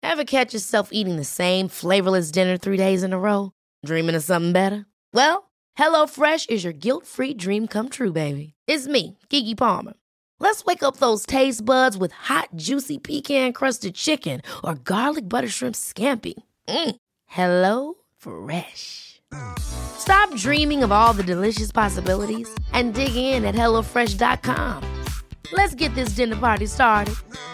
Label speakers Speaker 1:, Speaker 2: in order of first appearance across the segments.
Speaker 1: Ever catch yourself eating the same flavorless dinner 3 days in a row? Dreaming of something better? Well, HelloFresh is your guilt-free dream come true, baby. It's me, Keke Palmer. Let's wake up those taste buds with hot, juicy pecan-crusted chicken or garlic butter shrimp scampi. Hello Fresh. Stop dreaming of all the delicious possibilities and dig in at HelloFresh.com. Let's get this dinner party started.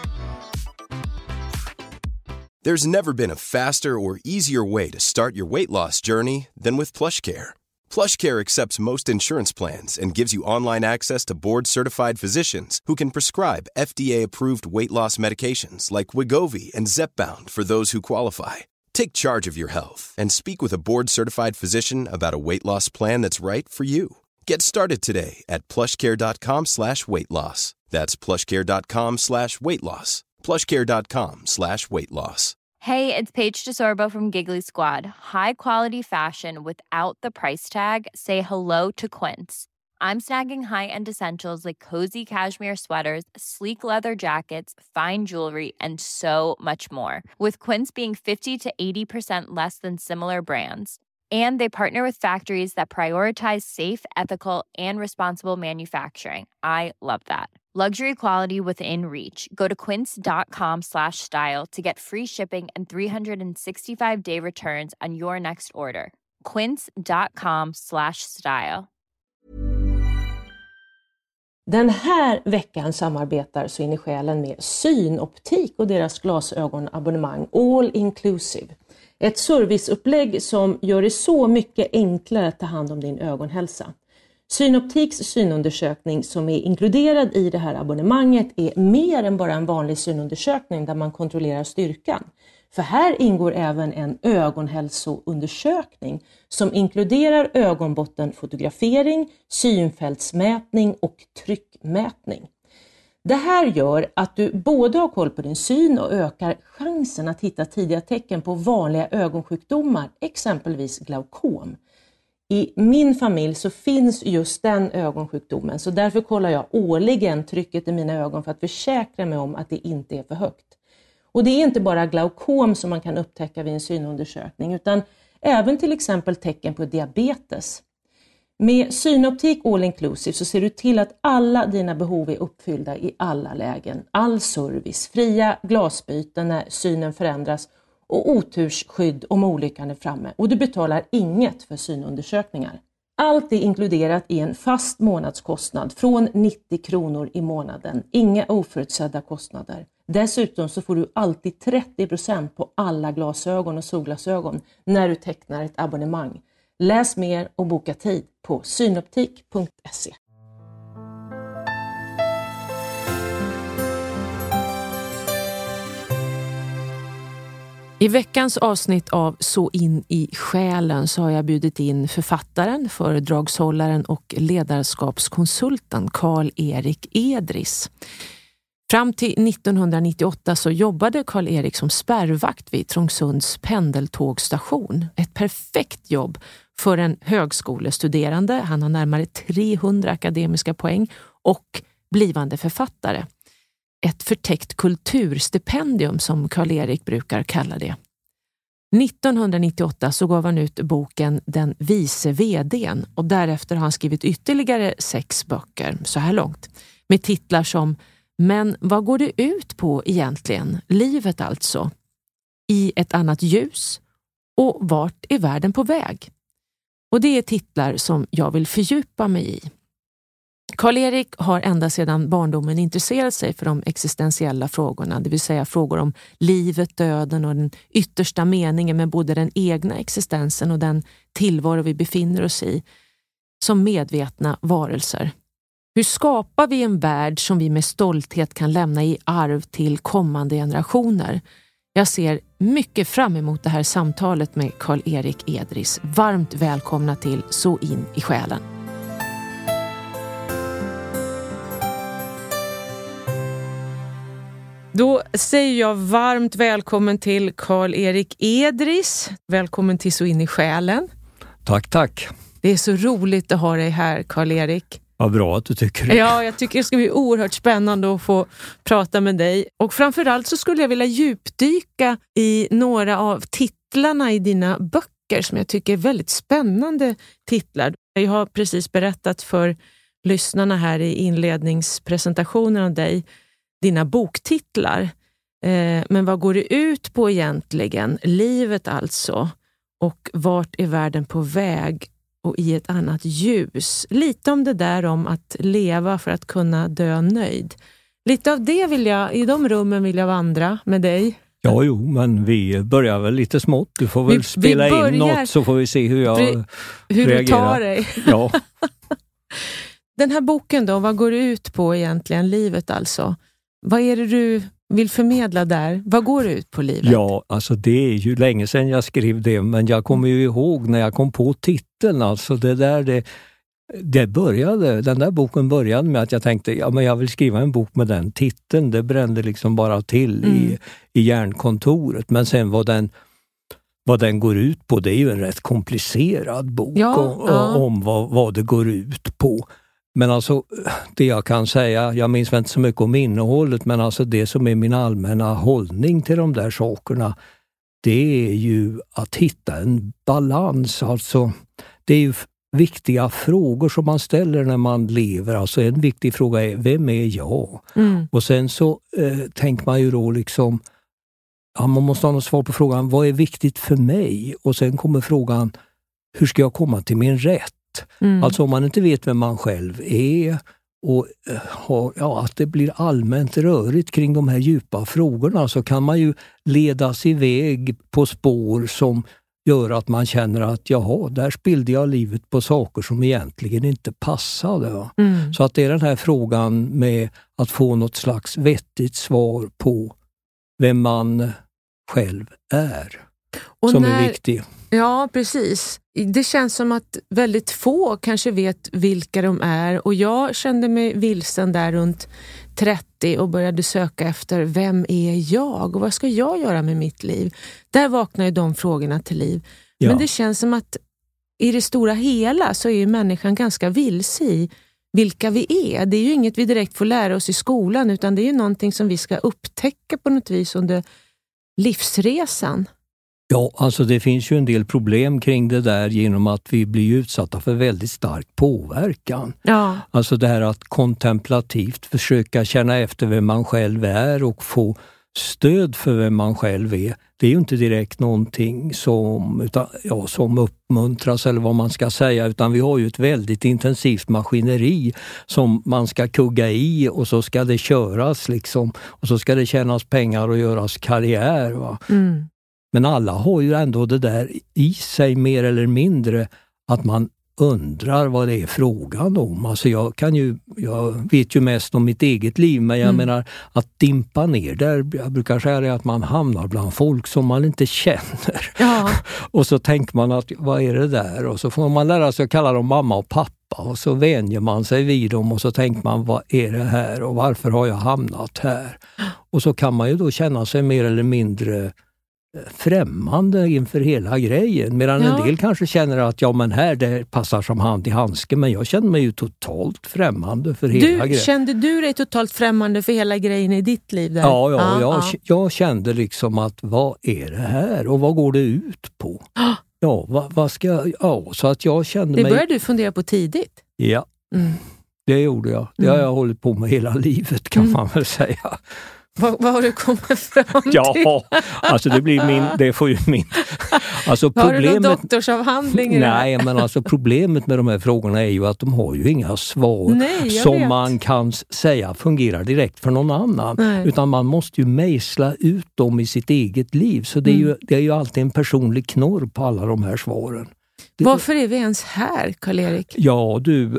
Speaker 2: There's never been a faster or easier way to start your weight loss journey than with PlushCare. PlushCare accepts most insurance plans and gives you online access to board-certified physicians who can prescribe FDA-approved weight loss medications like Wegovy and Zepbound for those who qualify. Take charge of your health and speak with a board-certified physician about a weight loss plan that's right for you. Get started today at plushcare.com/weightloss. That's plushcare.com/weightloss. plushcare.com/weightloss.
Speaker 3: Hey, it's Paige DeSorbo from Giggly Squad. High quality fashion without the price tag. Say hello to Quince. I'm snagging high-end essentials like cozy cashmere sweaters, sleek leather jackets, fine jewelry, and so much more. With Quince being 50 to 80% less than similar brands. And they partner with factories that prioritize safe, ethical, and responsible manufacturing. I love that. Luxury quality within reach. Go to quince.com/style to get free shipping and 365-day returns on your next order. quince.com/style.
Speaker 4: Den här veckan samarbetar Så in i själen med Synoptik och deras glasögonabonnemang All Inclusive. Ett serviceupplägg som gör det så mycket enklare att ta hand om din ögonhälsa. Synoptiks synundersökning som är inkluderad i det här abonnemanget är mer än bara en vanlig synundersökning där man kontrollerar styrkan. För här ingår även en ögonhälsoundersökning som inkluderar ögonbottenfotografering, synfältsmätning och tryckmätning. Det här gör att du både har koll på din syn och ökar chansen att hitta tidiga tecken på vanliga ögonsjukdomar, exempelvis glaukom. I min familj så finns just den ögonsjukdomen, så därför kollar jag årligen trycket i mina ögon för att försäkra mig om att det inte är för högt. Och det är inte bara glaukom som man kan upptäcka vid en synundersökning utan även till exempel tecken på diabetes. Med Synoptik All Inclusive så ser du till att alla dina behov är uppfyllda i alla lägen. All service, fria glasbyten när synen förändras och otursskydd om olyckan är framme. Och du betalar inget för synundersökningar. Allt är inkluderat i en fast månadskostnad från 90 kronor i månaden. Inga oförutsedda kostnader. Dessutom så får du alltid 30% på alla glasögon och solglasögon när du tecknar ett abonnemang. Läs mer och boka tid på synoptik.se.
Speaker 5: I veckans avsnitt av Så in i själen så har jag bjudit in författaren, föredragshållaren och ledarskapskonsulten Karl-Erik Edris. Fram till 1998 så jobbade Karl-Erik som spärrvakt vid Trångsunds pendeltågstation. Ett perfekt jobb för en högskolestuderande. Han har närmare 300 akademiska poäng och blivande författare. Ett förtäckt kulturstipendium som Karl-Erik brukar kalla det. 1998 så gav han ut boken Den vice vd:n och därefter har han skrivit ytterligare 6 böcker så här långt. Med titlar som Men vad går det ut på egentligen? Livet alltså. I ett annat ljus. Och vart är världen på väg? Och det är titlar som jag vill fördjupa mig i. Karl-Erik har ända sedan barndomen intresserat sig för de existentiella frågorna, det vill säga frågor om livet, döden och den yttersta meningen med både den egna existensen och den tillvaro vi befinner oss i som medvetna varelser. Hur skapar vi en värld som vi med stolthet kan lämna i arv till kommande generationer? Jag ser mycket fram emot det här samtalet med Karl-Erik Edris. Varmt välkomna till Så in i själen. Då säger jag varmt välkommen till Karl-Erik Edris. Välkommen till Så in i själen.
Speaker 6: Tack, tack.
Speaker 5: Det är så roligt att ha dig här, Karl-Erik.
Speaker 6: Vad bra att du tycker det.
Speaker 5: Ja, jag tycker det ska bli oerhört spännande att få prata med dig. Och framförallt så skulle jag vilja djupdyka i några av titlarna i dina böcker som jag tycker är väldigt spännande titlar. Jag har precis berättat för lyssnarna här i inledningspresentationen av dig dina boktitlar. Men vad går det ut på egentligen? Livet alltså. Och vart är världen på väg? Och i ett annat ljus. Lite om det där om att leva för att kunna dö nöjd. Lite av det i de rummen vill jag vandra med dig.
Speaker 6: Ja, men vi börjar väl lite smått. Du får väl spela in något så får vi se hur jag reagerar.
Speaker 5: Du tar dig.
Speaker 6: Ja.
Speaker 5: Den här boken då, vad går det ut på egentligen? Livet alltså. Vad är det du vill förmedla där? Vad går det ut på livet?
Speaker 6: Ja, alltså det är ju länge sedan jag skrev det, men jag kommer ju ihåg när jag kom på titeln, alltså det började, den där boken började med att jag tänkte, men jag vill skriva en bok med den titeln, det brände liksom bara till i hjärnkontoret, men sen vad den går ut på, det är ju en rätt komplicerad bok om vad det går ut på. Men alltså det jag kan säga, jag minns inte så mycket om innehållet, men alltså det som är min allmänna hållning till de där sakerna, det är ju att hitta en balans. Alltså det är ju viktiga frågor som man ställer när man lever. Alltså en viktig fråga är, vem är jag? Och sen så tänker man ju då liksom, man måste ha något svar på frågan, vad är viktigt för mig? Och sen kommer frågan, hur ska jag komma till min rätt? Alltså om man inte vet vem man själv är och att det blir allmänt rörigt kring de här djupa frågorna, så kan man ju ledas iväg på spår som gör att man känner att där spillde jag livet på saker som egentligen inte passade. Så att det är den här frågan med att få något slags vettigt svar på vem man själv är som är viktig.
Speaker 5: Ja, precis. Det känns som att väldigt få kanske vet vilka de är, och jag kände mig vilsen där runt 30 och började söka efter vem är jag och vad ska jag göra med mitt liv? Där vaknar ju de frågorna till liv. Ja. Men det känns som att i det stora hela så är ju människan ganska vilse i vilka vi är. Det är ju inget vi direkt får lära oss i skolan, utan det är ju någonting som vi ska upptäcka på något vis under livsresan.
Speaker 6: Ja, alltså det finns ju en del problem kring det där genom att vi blir utsatta för väldigt stark påverkan. Ja. Alltså det här att kontemplativt försöka känna efter vem man själv är och få stöd för vem man själv är. Det är ju inte direkt någonting som uppmuntras eller vad man ska säga, utan vi har ju ett väldigt intensivt maskineri som man ska kugga i, och så ska det köras liksom, och så ska det tjänas pengar och göras karriär, va? Men alla har ju ändå det där i sig mer eller mindre, att man undrar vad det är frågan om. Alltså jag vet ju mest om mitt eget liv, men jag menar att dimpa ner där, jag brukar säga att man hamnar bland folk som man inte känner. Ja. Och så tänker man att vad är det där? Och så får man lära sig att kalla dem mamma och pappa, och så vänjer man sig vid dem, och så tänker man, vad är det här och varför har jag hamnat här? Och så kan man ju då känna sig mer eller mindre främmande inför hela grejen, medan en del kanske känner att men här det passar som hand i handske, men jag känner mig ju totalt främmande för hela grejen. Kände du dig totalt främmande för hela grejen i ditt liv där? Jag kände liksom att vad är det här och vad går det ut på? Vad ska jag, så att jag kände mig...
Speaker 5: Det började du fundera på tidigt?
Speaker 6: Ja, det gjorde jag. Det har jag hållit på med hela livet, kan man väl säga.
Speaker 5: Vad har du kommit fram till?
Speaker 6: Ja, alltså det får ju min... Alltså
Speaker 5: har du någon doktorsavhandling?
Speaker 6: Nej, men alltså problemet med de här frågorna är ju att de har ju inga svar som man kan säga fungerar direkt för någon annan. Nej. Utan man måste ju mejsla ut dem i sitt eget liv. Så det är ju alltid en personlig knorr på alla de här svaren.
Speaker 5: Varför är vi ens här, Karl-Erik?
Speaker 6: Ja, du...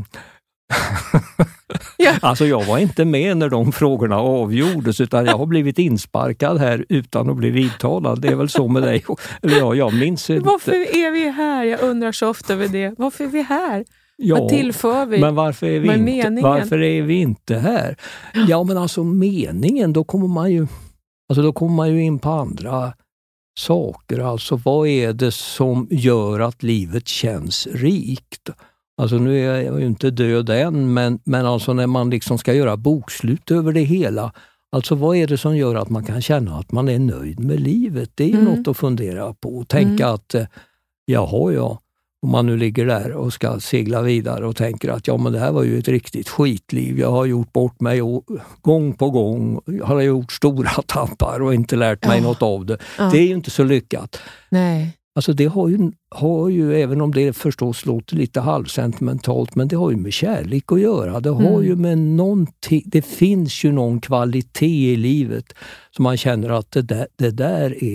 Speaker 6: Alltså jag var inte med när de frågorna avgjordes, utan jag har blivit insparkad här utan att bli vidtalad. Det är väl så med dig. Eller jag minns inte.
Speaker 5: Varför är vi här? Jag undrar så ofta över det. Varför är vi här? Vad tillför vi?
Speaker 6: Men varför är vi inte här? Ja, men alltså meningen, då kommer man ju in på andra saker. Alltså vad är det som gör att livet känns rikt? Alltså nu är jag ju inte död än, men alltså när man liksom ska göra bokslut över det hela, alltså vad är det som gör att man kan känna att man är nöjd med livet? Det är ju något att fundera på och tänka att jaha, om man nu ligger där och ska segla vidare och tänker att ja, men det här var ju ett riktigt skitliv. Jag har gjort bort mig gång på gång. Jag har gjort stora tappar och inte lärt mig något av det. Det är ju inte så lyckat.
Speaker 5: Nej.
Speaker 6: Alltså det har ju, även om det förstås låter lite halvsentimentalt, men det har ju med kärlek att göra. Det har ju med någonting, det finns ju någon kvalitet i livet som man känner att det där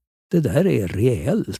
Speaker 6: är reellt.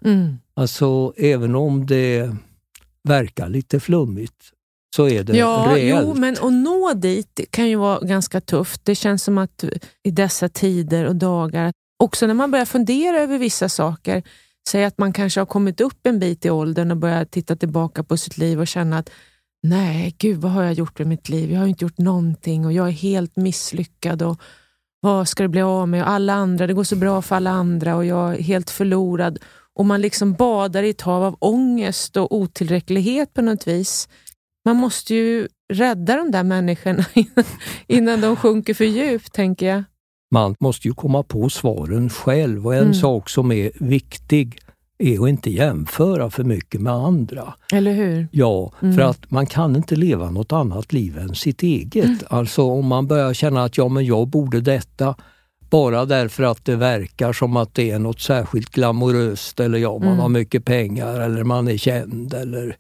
Speaker 6: Alltså även om det verkar lite flummigt så är det reellt.
Speaker 5: Jo, men att nå dit kan ju vara ganska tufft. Det känns som att i dessa tider och dagar, också när man börjar fundera över vissa saker, säg att man kanske har kommit upp en bit i åldern och börjar titta tillbaka på sitt liv och känna att nej, gud, vad har jag gjort med mitt liv? Jag har inte gjort någonting och jag är helt misslyckad och vad ska det bli av med? Och alla andra, det går så bra för alla andra och jag är helt förlorad. Och man liksom badar i ett hav av ångest och otillräcklighet på något vis. Man måste ju rädda de där människorna innan de sjunker för djupt, tänker jag.
Speaker 6: Man måste ju komma på svaren själv, och en sak som är viktig är att inte jämföra för mycket med andra.
Speaker 5: Eller hur?
Speaker 6: Ja, för att man kan inte leva något annat liv än sitt eget. Alltså om man börjar känna att ja, men jag borde detta bara därför att det verkar som att det är något särskilt glamoröst, eller man har mycket pengar, eller man är känd, eller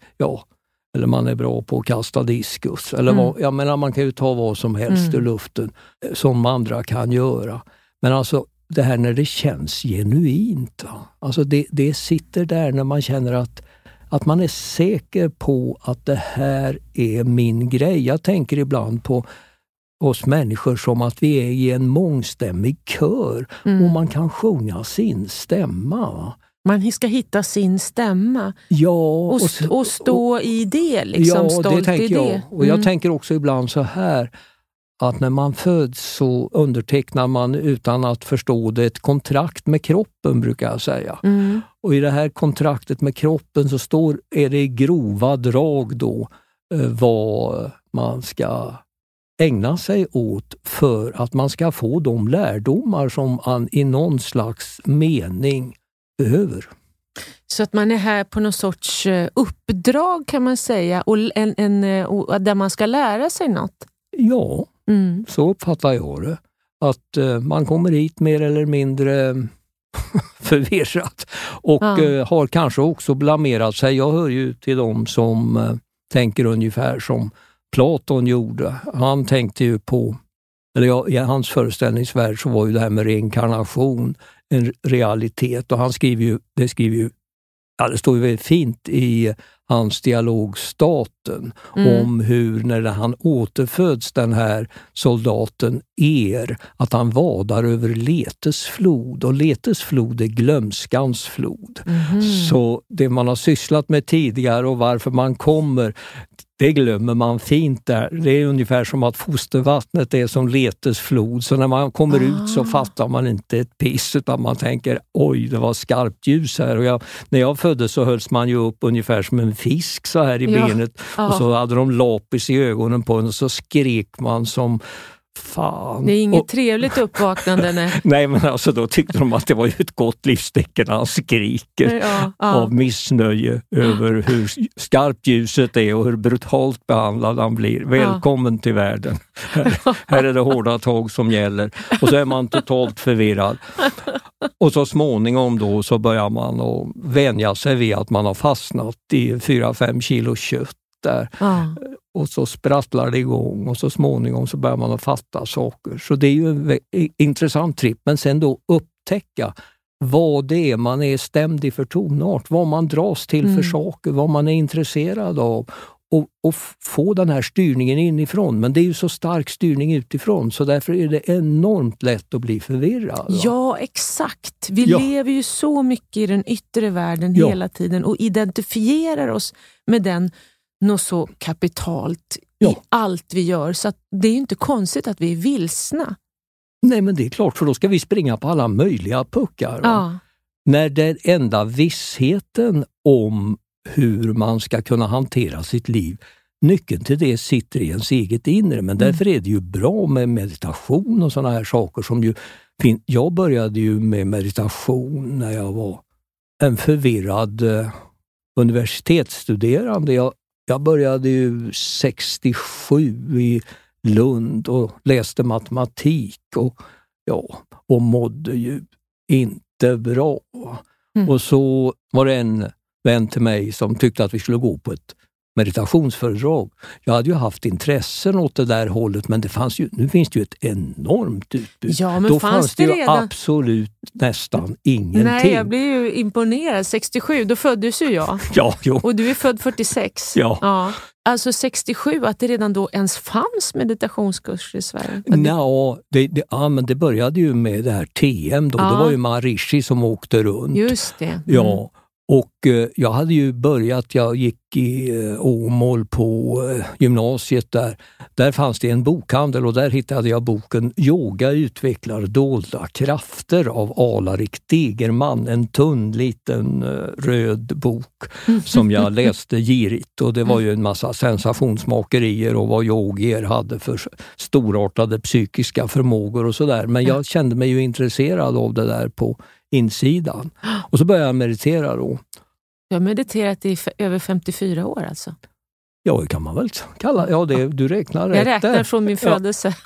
Speaker 6: man är bra på att kasta diskus. Eller jag menar, man kan ju ta vad som helst ur luften som andra kan göra. Men alltså det här när det känns genuint. Alltså det sitter där när man känner att man är säker på att det här är min grej. Jag tänker ibland på oss människor som att vi är i en mångstämmig kör och man kan sjunga sin stämma.
Speaker 5: Man ska hitta sin stämma.
Speaker 6: Ja,
Speaker 5: och stå i det, liksom, stolt
Speaker 6: det tänker
Speaker 5: i det.
Speaker 6: Jag. Och jag tänker också ibland så här, att när man föds så undertecknar man utan att förstå det ett kontrakt med kroppen, brukar jag säga. Och i det här kontraktet med kroppen så är det i grova drag då vad man ska ägna sig åt för att man ska få de lärdomar som man i någon slags mening behöver.
Speaker 5: Så att man är här på någon sorts uppdrag, kan man säga, och där man ska lära sig något.
Speaker 6: Ja, så uppfattar jag det. Att man kommer hit mer eller mindre förvirrat och har kanske också blamerat sig. Jag hör ju till dem som tänker ungefär som Platon gjorde. Han tänkte ju på, eller i hans föreställningsvärld så var ju det här med reinkarnation en realitet, och han det står ju väldigt fint i hans dialog Staten om hur när han återföds, den här soldaten att han vadar över Letes flod, och Letes flod är glömskans flod. Så det man har sysslat med tidigare och varför man kommer, det glömmer man fint där. Det är ungefär som att fostervattnet är som Letes flod. Så när man kommer ut så fattar man inte ett piss, utan man tänker, oj, det var skarpt ljus här. Och när jag föddes så hölls man ju upp ungefär som en fisk så här i benet. Och så hade de lapis i ögonen på en och så skrek man som fan.
Speaker 5: Det är inget trevligt uppvaknande.
Speaker 6: Nej, men alltså då tyckte de att det var ju ett gott livstecken när han skriker av missnöje över hur skarpt ljuset är och hur brutalt behandlad han blir. Välkommen till världen. Här är det hårda tag som gäller. Och så är man totalt förvirrad. Och så småningom då så börjar man att vänja sig vid att man har fastnat i 4-5 kilo kött där. Och så sprattlar det igång och så småningom så börjar man att fatta saker. Så det är ju en intressant tripp. Men sen då upptäcka vad det är man är stämd i för tonart, vad man dras till för saker, vad man är intresserad av. Och få den här styrningen inifrån. Men det är ju så stark styrning utifrån, så därför är det enormt lätt att bli förvirrad.
Speaker 5: Ja, exakt. Vi lever ju så mycket i den yttre världen hela tiden och identifierar oss med den något så kapitalt i allt vi gör. Så att det är ju inte konstigt att vi är vilsna.
Speaker 6: Nej, men det är klart, för då ska vi springa på alla möjliga puckar. När den enda vissheten om hur man ska kunna hantera sitt liv. Nyckeln till det sitter i ens eget inre, men därför är det ju bra med meditation och sådana här saker som ju jag började ju med meditation när jag var en förvirrad universitetsstuderande. Jag började ju 67 i Lund och läste matematik och mådde ju inte bra. Och så var det en vän till mig som tyckte att vi skulle gå på ett meditationsföredrag. Jag hade ju haft intressen åt det där hållet, men nu finns det ju ett enormt utbud.
Speaker 5: Ja, men
Speaker 6: då fanns det ju absolut nästan ingenting.
Speaker 5: Nej, jag blev ju imponerad. 67, då föddes ju jag.
Speaker 6: Ja, jo.
Speaker 5: Och du är född 46.
Speaker 6: Ja.
Speaker 5: Alltså 67, att det redan då ens fanns meditationskurser i Sverige?
Speaker 6: Men det började ju med det här TM då. Det var ju Maharishi som åkte runt.
Speaker 5: Just det.
Speaker 6: Ja. Och jag hade ju jag gick i Åmål på gymnasiet där. Där fanns det en bokhandel och där hittade jag boken Yoga utvecklar dolda krafter av Alarik Degerman. En tunn liten röd bok som jag läste girigt. Och det var ju en massa sensationsmakerier och vad yogier hade för storartade psykiska förmågor och sådär. Men jag kände mig ju intresserad av det där på insidan. Och så började jag meditera då.
Speaker 5: Jag har mediterat i över 54 år alltså.
Speaker 6: Ja, det kan man väl kalla. Ja, du räknar rätt.
Speaker 5: Jag räknar från min födelse.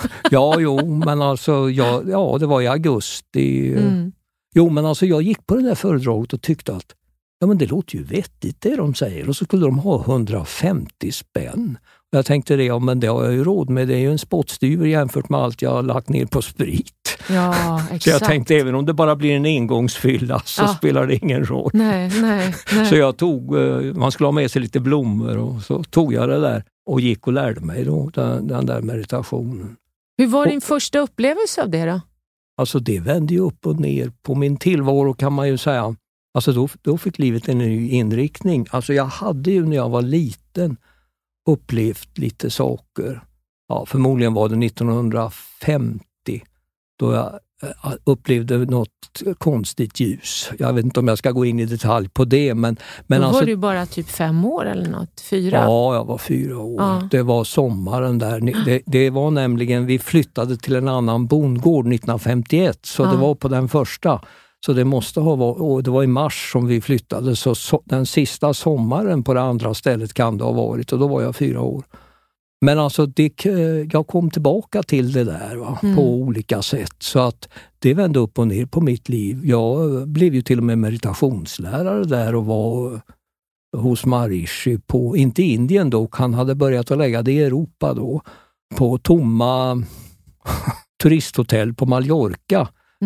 Speaker 6: Men alltså, det var i augusti. Jo, men alltså jag gick på det där föredraget och tyckte att men det låter ju vettigt det de säger. Och så skulle de ha 150 spänn. Och jag tänkte men det har jag ju råd med. Det är ju en spottstyver jämfört med allt jag har lagt ner på sprit.
Speaker 5: Ja, exakt.
Speaker 6: Så jag tänkte även om det bara blir en engångsfylla så spelar det ingen roll.
Speaker 5: Nej.
Speaker 6: Så jag tog, man skulle ha med sig lite blommor och så tog jag det där och gick och lärde mig då, den där meditationen.
Speaker 5: Hur var din första upplevelse av det då?
Speaker 6: Alltså det vände ju upp och ner på min tillvaro kan man ju säga. Alltså då fick livet en ny inriktning. Alltså jag hade ju när jag var liten upplevt lite saker. Ja, förmodligen var det 1950 då jag upplevde något konstigt ljus. Jag vet inte om jag ska gå in i detalj på det. Men
Speaker 5: då
Speaker 6: alltså,
Speaker 5: var du bara typ 5 år eller något? 4?
Speaker 6: Ja, jag var 4 år. Ja. Det var sommaren där. Det var nämligen, vi flyttade till en annan bondgård 1951. Så det var på den första. Så det måste ha varit, och det var i mars som vi flyttade. Så den sista sommaren på det andra stället kan det ha varit. Och då var jag 4 år. Men alltså jag kom tillbaka till det där på olika sätt. Så att det vände upp och ner på mitt liv. Jag blev ju till och med meditationslärare där och var hos Maharishi inte i Indien då. Han hade börjat att lägga det i Europa då. På tomma turisthotell på Mallorca.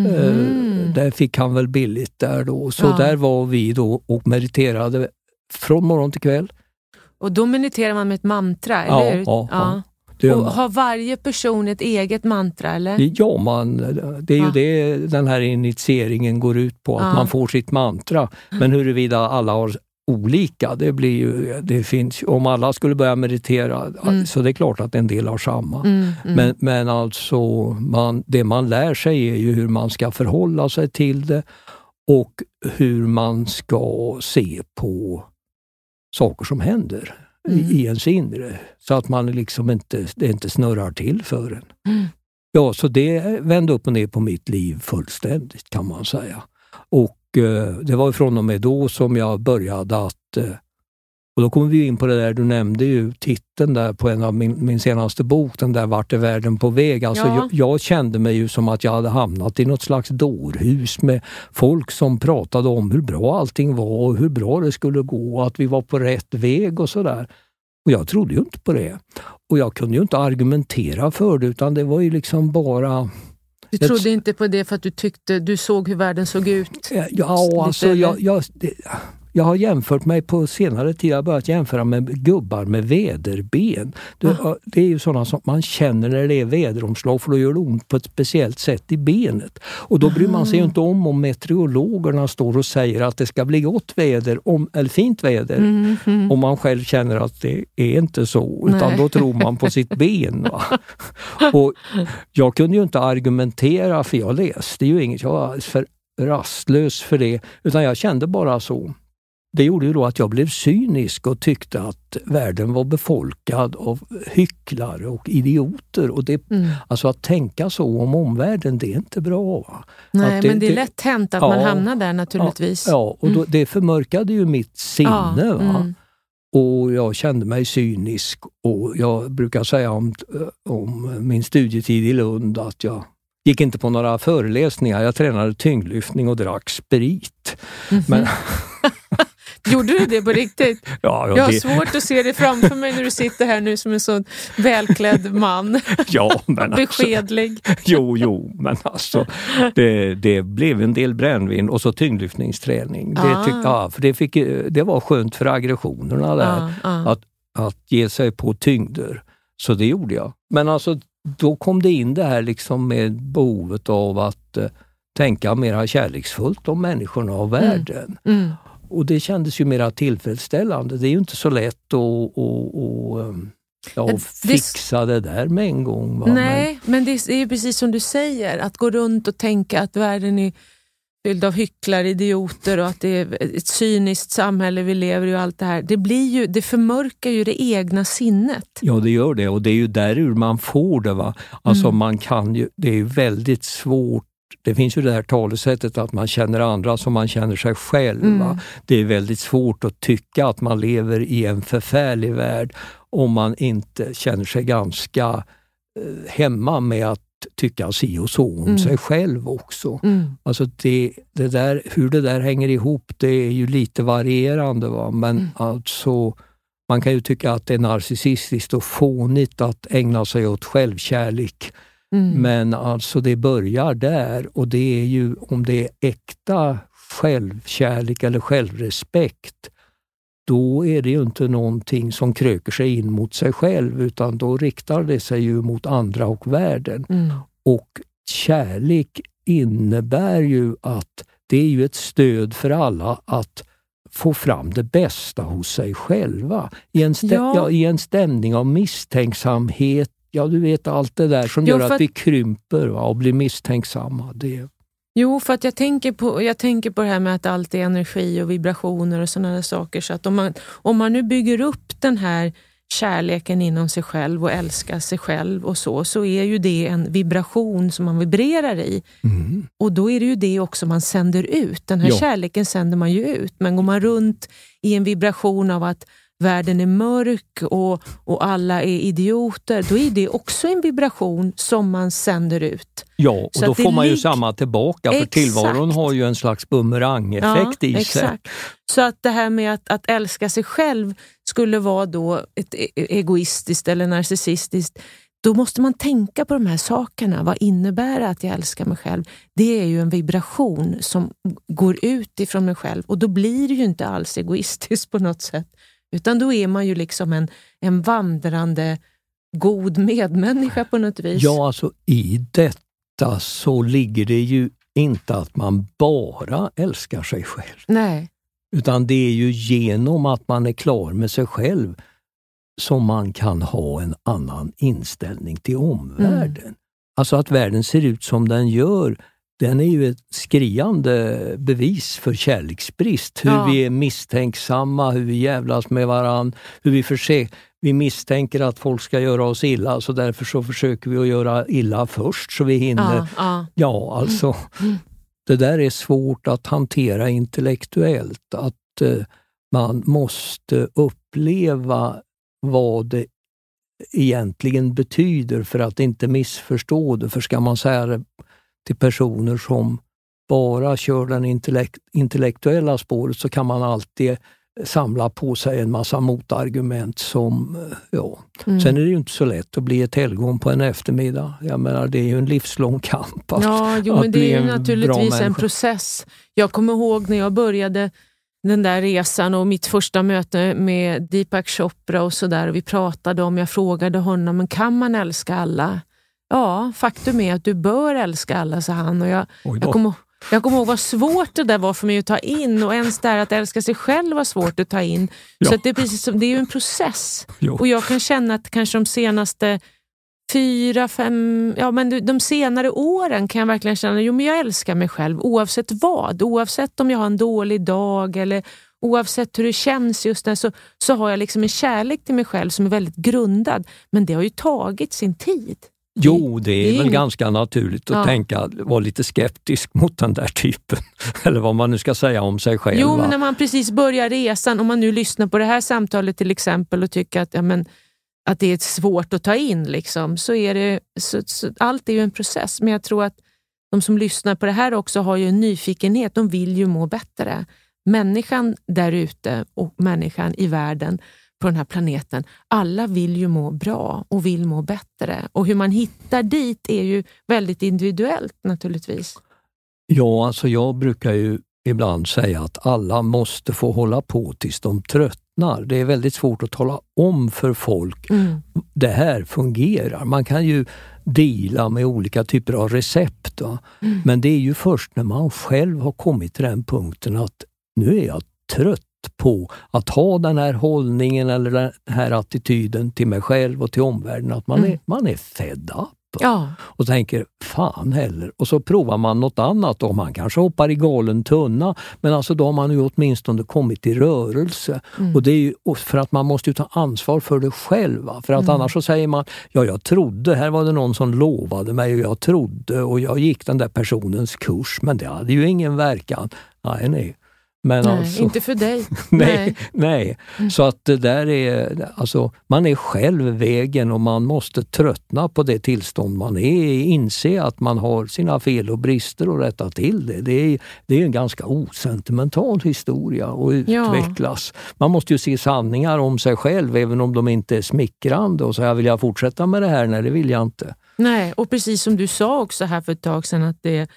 Speaker 6: Där fick han väl billigt där då. Så där var vi då och mediterade från morgon till kväll. Och
Speaker 5: då mediterar man med ett mantra, eller hur? Ja. Och har varje person ett eget mantra, eller?
Speaker 6: Ja, det är ju det den här initieringen går ut på, att man får sitt mantra. Men huruvida alla har olika, det finns, om alla skulle börja meditera, så det är klart att en del har samma. Men alltså, det man lär sig är ju hur man ska förhålla sig till det och hur man ska se på saker som händer i ens inre. Så att man liksom det inte snurrar till för en. Ja, så det vände upp och ner på mitt liv fullständigt kan man säga. Och det var från och med då som jag började att... Och då kom vi in på det där, du nämnde ju titeln där på en av min senaste bok, den där Vart är världen på väg? Alltså jag kände mig ju som att jag hade hamnat i något slags dårhus med folk som pratade om hur bra allting var och hur bra det skulle gå och att vi var på rätt väg och sådär. Och jag trodde ju inte på det. Och jag kunde ju inte argumentera för det, utan det var ju liksom bara...
Speaker 5: Du trodde inte på det för att du såg hur världen såg ut?
Speaker 6: Ja, alltså jag har jämfört mig på senare tid. Jag har börjat jämföra med gubbar med väderben. Det är ju sådana som man känner när det är väderomslag, för då gör det ont på ett speciellt sätt i benet. Och då bryr man sig ju inte om meteorologerna står och säger att det ska bli gott väder eller fint väder. Och man själv känner att det är inte så, utan då tror man på sitt ben. Va? Och jag kunde ju inte argumentera, för jag läste ju inget. Jag var för rastlös för det, utan jag kände bara så. det gjorde ju då att jag blev cynisk och tyckte att världen var befolkad av hycklare och idioter. Och alltså att tänka så om omvärlden, det är inte bra. Va?
Speaker 5: Nej, men det är lätt hänt att man hamnar där naturligtvis.
Speaker 6: Ja, och då, det förmörkade ju mitt sinne. Va? Och jag kände mig cynisk, och jag brukar säga om min studietid i Lund att jag gick inte på några föreläsningar. Jag tränade tyngdlyftning och drack sprit. Men
Speaker 5: gjorde du det på riktigt?
Speaker 6: Ja,
Speaker 5: jag har svårt att se det framför mig när du sitter här nu som en sån välklädd man.
Speaker 6: Ja, men
Speaker 5: beskedlig.
Speaker 6: Jo, men alltså det blev en del brännvin och så tyngdlyftningsträning. För det var skönt för aggressionerna där. Att ge sig på tyngder. Så det gjorde jag. Men alltså då kom det in det här liksom med behovet av att tänka mer kärleksfullt om människorna och världen. Och det kändes ju mer tillfredsställande. Det är ju inte så lätt att fixa det där med en gång. Va?
Speaker 5: Nej, men det är ju precis som du säger. Att gå runt och tänka att världen är fylld av hycklare, idioter och att det är ett cyniskt samhälle vi lever i och allt det här. Det förmörkar ju det egna sinnet.
Speaker 6: Ja, det gör det. Och det är ju därur man får det. Va? Alltså det är ju väldigt svårt. Det finns ju det här talesättet att man känner andra som man känner sig själv. Va? Det är väldigt svårt att tycka att man lever i en förfärlig värld om man inte känner sig ganska hemma med att tycka si och så om sig själv också. Alltså det där, hur det där hänger ihop, det är ju lite varierande. Va? Men alltså man kan ju tycka att det är narcissistiskt och fånigt att ägna sig åt självkärlek. Men alltså det börjar där, och det är ju om det är äkta självkärlek eller självrespekt, då är det ju inte någonting som kröker sig in mot sig själv, utan då riktar det sig ju mot andra och världen. Och kärlek innebär ju att det är ju ett stöd för alla att få fram det bästa hos sig själva. I en stämning av misstänksamhet. Ja, du vet allt det där som gör att vi krymper och blir misstänksamma.
Speaker 5: Jo, för att jag tänker på det här med att allt är energi och vibrationer och sådana där saker. Så att om man nu bygger upp den här kärleken inom sig själv och älskar sig själv och så är ju det en vibration som man vibrerar i. Och då är det ju det också man sänder ut. Den här kärleken sänder man ju ut. Men går man runt i en vibration av att världen är mörk och alla är idioter, då är det också en vibration som man sänder ut.
Speaker 6: Ja, och så då får man ju samma tillbaka, för tillvaron har ju en slags bumerangeffekt i sig.
Speaker 5: Så att det här med att älska sig själv skulle vara då ett egoistiskt eller narcissistiskt, då måste man tänka på de här sakerna. Vad innebär det att jag älskar mig själv? Det är ju en vibration som går ut ifrån mig själv, och då blir det ju inte alls egoistiskt på något sätt. Utan då är man ju liksom en vandrande god medmänniska på något vis.
Speaker 6: Ja, alltså i detta så ligger det ju inte att man bara älskar sig själv.
Speaker 5: Nej.
Speaker 6: Utan det är ju genom att man är klar med sig själv som man kan ha en annan inställning till omvärlden. Alltså att världen ser ut som den gör, den är ju ett skriande bevis för kärleksbrist. Hur vi är misstänksamma, hur vi jävlas med varann, hur vi misstänker att folk ska göra oss illa, så därför så försöker vi att göra illa först så vi hinner. Det där är svårt att hantera intellektuellt. Att man måste uppleva vad det egentligen betyder för att inte missförstå det. För ska man säga det till personer som bara kör den intellektuella spåret, så kan man alltid samla på sig en massa motargument som, Sen är det ju inte så lätt att bli ett helgon på en eftermiddag. Jag menar, det är ju en livslång kamp
Speaker 5: men det är ju naturligtvis en process. Jag kommer ihåg när jag började den där resan och mitt första möte med Deepak Chopra och sådär, och vi pratade om, jag frågade honom, men kan man älska alla? Ja, faktum är att du bör älska alla, sa han. Och jag kommer ihåg vad svårt det där var för mig att ta in, och ens där att älska sig själv var svårt att ta in. Så att det är precis som, det är ju en process. Och jag kan känna att kanske de senaste 4-5, men de senare åren kan jag verkligen känna, men jag älskar mig själv oavsett vad. Oavsett om jag har en dålig dag eller oavsett hur det känns just där så har jag liksom en kärlek till mig själv som är väldigt grundad. Men det har ju tagit sin tid.
Speaker 6: Jo, det är väl ganska naturligt att vara lite skeptisk mot den där typen. Eller vad man nu ska säga om sig själv.
Speaker 5: Jo, men när man precis börjar resan, om man nu lyssnar på det här samtalet till exempel och tycker att det är svårt att ta in liksom, så är det så allt är ju en process. Men jag tror att de som lyssnar på det här också har ju en nyfikenhet. De vill ju må bättre. Människan där ute och människan i världen på den här planeten, alla vill ju må bra och vill må bättre. Och hur man hittar dit är ju väldigt individuellt naturligtvis.
Speaker 6: Ja, alltså jag brukar ju ibland säga att alla måste få hålla på tills de tröttnar. Det är väldigt svårt att tala om för folk det här fungerar. Man kan ju dela med olika typer av recept. Men det är ju först när man själv har kommit till den punkten att nu är jag trött på att ha den här hållningen eller den här attityden till mig själv och till omvärlden, att man är fed up. Och tänker, fan heller. Och så provar man något annat och man kanske hoppar i galen tunna, men alltså då har man ju åtminstone kommit i rörelse. Och det är ju för att man måste ju ta ansvar för det själv. För att annars så säger man, jag trodde, här var det någon som lovade mig och jag trodde och jag gick den där personens kurs, men det hade ju ingen verkan. Nej. Men
Speaker 5: nej,
Speaker 6: alltså,
Speaker 5: inte för dig.
Speaker 6: nej. Så att det där är, alltså, man är själv vägen och man måste tröttna på det tillstånd man är, inse att man har sina fel och brister och rätta till det. Det är en ganska osentimental historia att utvecklas. Man måste ju se sanningar om sig själv även om de inte är smickrande och så vill jag fortsätta med det här? Nej, det vill jag inte.
Speaker 5: Nej, och precis som du sa också här för ett tag sedan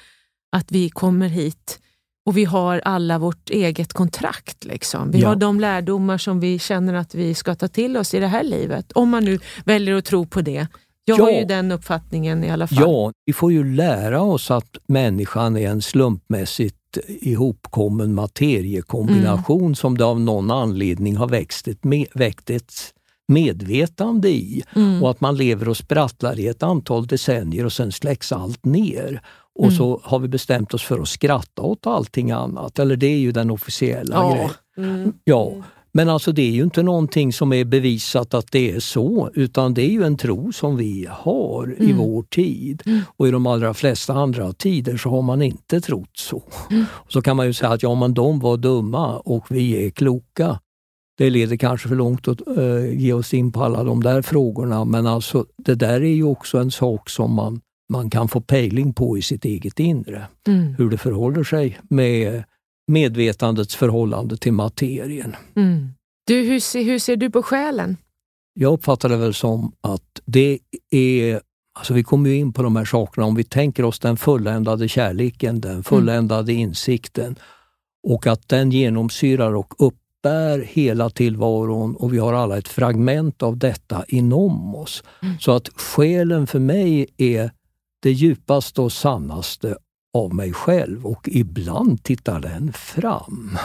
Speaker 5: att vi kommer hit och vi har alla vårt eget kontrakt liksom. Vi har de lärdomar som vi känner att vi ska ta till oss i det här livet. Om man nu väljer att tro på det. Jag har ju den uppfattningen i alla fall. Ja,
Speaker 6: vi får ju lära oss att människan är en slumpmässigt ihopkommen materiekombination som det av någon anledning har väckt ett medvetande i. Och att man lever och sprattlar i ett antal decennier och sen släcks allt ner. Och så har vi bestämt oss för att skratta åt allting annat. Eller det är ju den officiella grejen. Men alltså det är ju inte någonting som är bevisat att det är så. Utan det är ju en tro som vi har i vår tid. Och i de allra flesta andra tider så har man inte trott så. Och så kan man ju säga att men de var dumma och vi är kloka. Det leder kanske för långt att ge oss in på alla de där frågorna. Men alltså det där är ju också en sak som man kan få pejling på i sitt eget inre. Hur det förhåller sig med medvetandets förhållande till materien.
Speaker 5: Du, hur ser du på själen?
Speaker 6: Jag uppfattar det väl som att det är, alltså vi kommer ju in på de här sakerna, om vi tänker oss den fulländade kärleken, den fulländade insikten och att den genomsyrar och uppbär hela tillvaron och vi har alla ett fragment av detta inom oss. Så att själen för mig är det djupaste och sannaste av mig själv och ibland tittar den fram.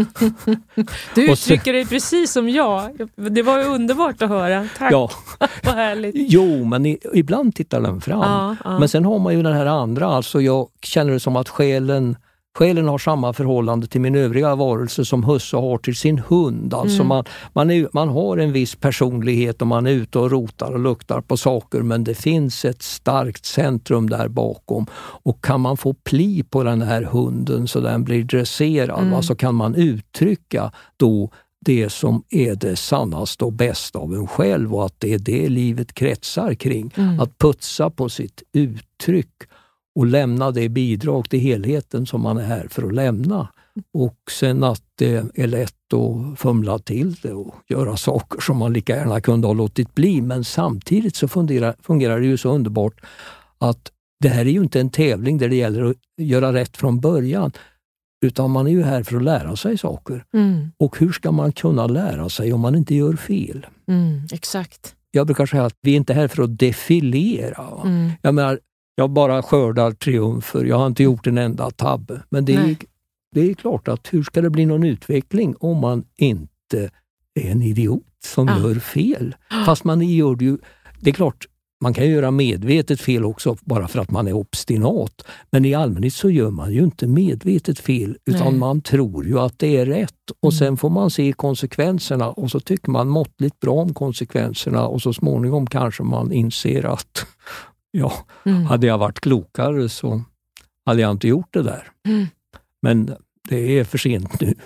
Speaker 5: Du uttrycker dig precis som jag. Det var ju underbart att höra. Tack.
Speaker 6: Ja.
Speaker 5: Vad härligt.
Speaker 6: Jo, men ibland tittar den fram. Men sen har man ju den här andra, alltså jag känner det som att själen har samma förhållande till min övriga varelse som husse har till sin hund. Alltså man har en viss personlighet och man är ute och rotar och luktar på saker, men det finns ett starkt centrum där bakom. Och kan man få pli på den här hunden så den blir dresserad, så kan man uttrycka då det som är det sannaste och bästa av en själv och att det är det livet kretsar kring. Att putsa på sitt uttryck och lämna det bidrag till helheten som man är här för att lämna. Och sen att det är lätt att fumla till det och göra saker som man lika gärna kunde ha låtit bli. Men samtidigt så fungerar det ju så underbart att det här är ju inte en tävling där det gäller att göra rätt från början. Utan man är ju här för att lära sig saker. Och hur ska man kunna lära sig om man inte gör fel?
Speaker 5: Exakt.
Speaker 6: Jag brukar säga att vi är inte här för att defilera. Jag menar, jag bara skördar triumfer. Jag har inte gjort en enda tabbe. Men det är klart att hur ska det bli någon utveckling om man inte är en idiot som gör fel? Fast man gör det ju... Det är klart, man kan göra medvetet fel också bara för att man är obstinat. Men i allmänhet så gör man ju inte medvetet fel, utan man tror ju att det är rätt. Och sen får man se konsekvenserna och så tycker man måttligt bra om konsekvenserna och så småningom kanske man inser att hade jag varit klokare så hade jag inte gjort det där. Men det är för sent nu.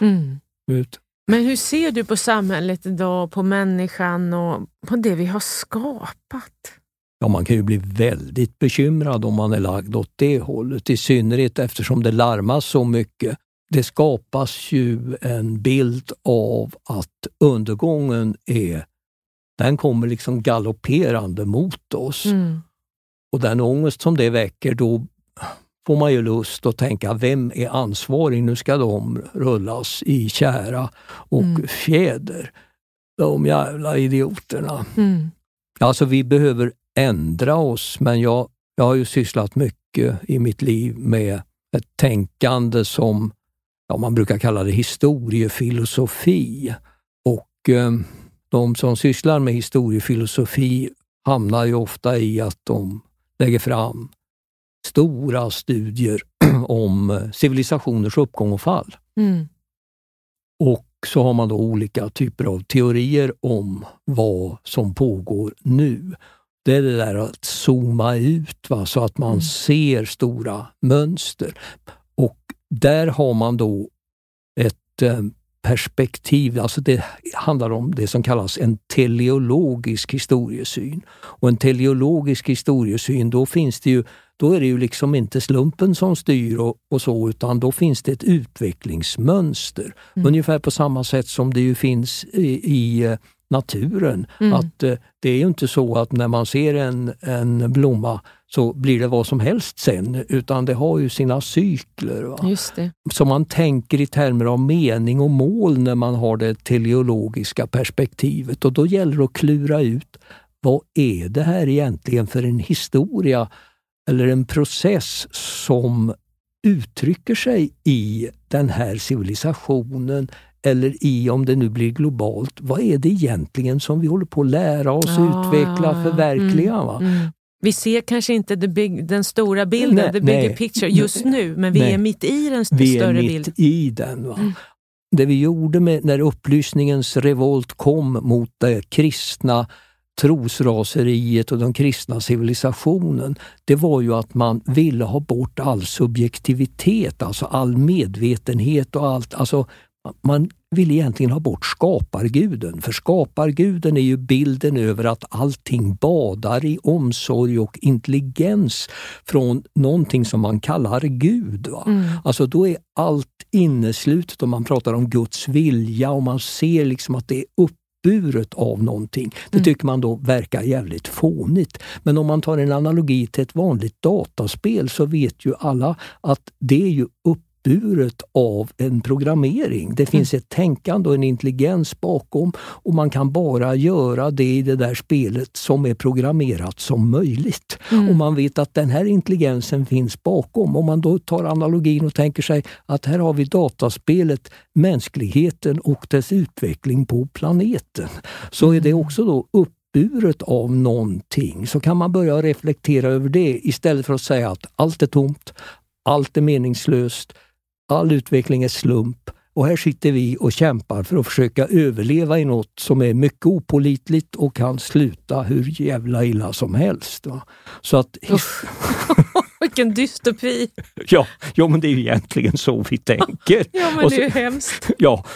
Speaker 5: Men hur ser du på samhället idag, på människan och på det vi har skapat?
Speaker 6: Ja, man kan ju bli väldigt bekymrad om man är lagd åt det hållet, i synnerhet eftersom det larmas så mycket. Det skapas ju en bild av att undergången den kommer liksom galopperande mot oss. Och den ångest som det väcker, då får man ju lust att tänka, vem är ansvarig? Nu ska de rullas i kära och fjäder. De jävla idioterna. Alltså vi behöver ändra oss, men jag har ju sysslat mycket i mitt liv med ett tänkande som man brukar kalla det historiefilosofi. Och de som sysslar med historiefilosofi hamnar ju ofta i att de lägger fram stora studier om civilisationers uppgång och fall. Och så har man då olika typer av teorier om vad som pågår nu. Det är det där att zooma ut, så att man ser stora mönster. Och där har man då ett perspektiv, alltså det handlar om det som kallas en teleologisk historiesyn. Och en teleologisk historiesyn, då är det ju liksom inte slumpen som styr och så, utan då finns det ett utvecklingsmönster. Ungefär på samma sätt som det ju finns i naturen. Att det är ju inte så att när man ser en blomma så blir det vad som helst sen, utan det har ju sina cykler. Va?
Speaker 5: Just det.
Speaker 6: Så man tänker i termer av mening och mål när man har det teleologiska perspektivet, och då gäller det att klura ut, vad är det här egentligen för en historia eller en process som uttrycker sig i den här civilisationen, eller i, om det nu blir globalt, vad är det egentligen som vi håller på att lära oss, utveckla, förverkliga? Va?
Speaker 5: Vi ser kanske inte den stora bilden, the bigger picture just nu, men vi är mitt i den större bilden. Vi är mitt
Speaker 6: i den. Va? Det vi gjorde när upplysningens revolt kom mot det kristna trosraseriet och den kristna civilisationen, det var ju att man ville ha bort all subjektivitet, alltså all medvetenhet och allt. Alltså man vill egentligen ha bort skaparguden, för skaparguden är ju bilden över att allting badar i omsorg och intelligens från någonting som man kallar Gud. Va? Alltså då är allt inneslutet, och man pratar om Guds vilja och man ser liksom att det är uppburet av någonting. Det tycker man då verkar jävligt fånigt. Men om man tar en analogi till ett vanligt dataspel, så vet ju alla att det är ju uppburet av en programmering. Det finns ett tänkande och en intelligens bakom, och man kan bara göra det i det där spelet som är programmerat som möjligt. Och man vet att den här intelligensen finns bakom. Om man då tar analogin och tänker sig att här har vi dataspelet, mänskligheten och dess utveckling på planeten, så är det också då uppburet av någonting. Så kan man börja reflektera över det istället för att säga att allt är tomt, allt är meningslöst, all utveckling är slump, och här sitter vi och kämpar för att försöka överleva i något som är mycket opålitligt och kan sluta hur jävla illa som helst. Va? Så att
Speaker 5: vilken dystopi.
Speaker 6: Ja, men det är ju egentligen så vi tänker.
Speaker 5: Ja, men det är ju hemskt.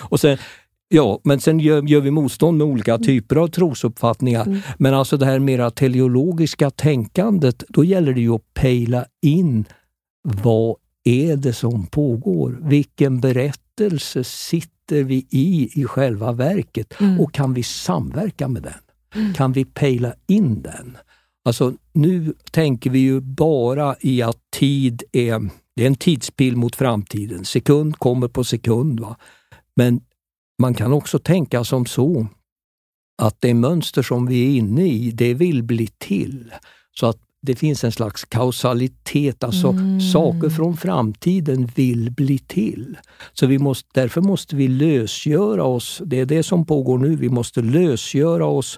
Speaker 6: Men sen gör vi motstånd med olika typer av trosuppfattningar. Men alltså det här mera teleologiska tänkandet, då gäller det ju att pejla in, vad är det som pågår? Vilken berättelse sitter vi i själva verket? Och kan vi samverka med den? Kan vi pejla in den? Alltså nu tänker vi ju bara i att tid det är en tidspil mot framtiden. Sekund kommer på sekund. Va? Men man kan också tänka som så att det mönster som vi är inne i, det vill bli till. Så att det finns en slags kausalitet, alltså saker från framtiden vill bli till. Så därför måste vi lösgöra oss, det är det som pågår nu, vi måste lösgöra oss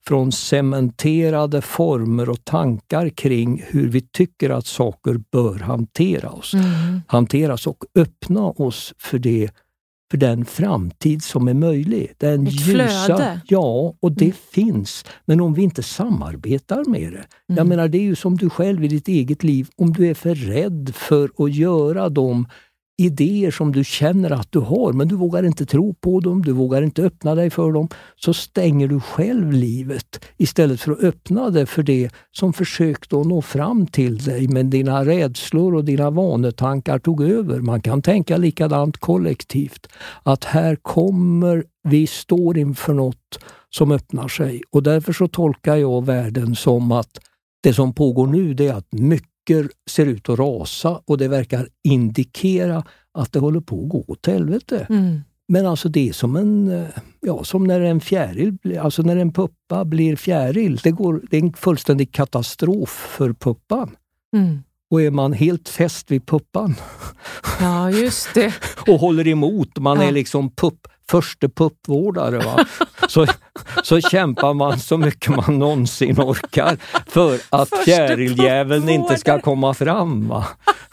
Speaker 6: från cementerade former och tankar kring hur vi tycker att saker bör hanteras och öppna oss för den framtid som är möjlig. Den
Speaker 5: flöde.
Speaker 6: Ja, och det finns. Men om vi inte samarbetar med det. Jag menar, det är ju som du själv i ditt eget liv. Om du är för rädd för att göra de idéer som du känner att du har, men du vågar inte tro på dem, du vågar inte öppna dig för dem, så stänger du själv livet istället för att öppna det för det som försökte att nå fram till dig, men dina rädslor och dina vanetankar tog över. Man kan tänka likadant kollektivt, att här vi står inför något som öppnar sig, och därför så tolkar jag världen som att det som pågår nu, det är att mycket ser ut att rasa, och det verkar indikera att det håller på att gå åt helvete. Men alltså det är som när en fjäril, alltså när en puppa blir fjäril, det är en fullständig katastrof för puppan. Och är man helt fäst vid puppan
Speaker 5: ja, just det.
Speaker 6: och håller emot, man är liksom första puppvårdare, va? så kämpar man så mycket man någonsin orkar för att fjäriljäveln inte ska komma fram, va?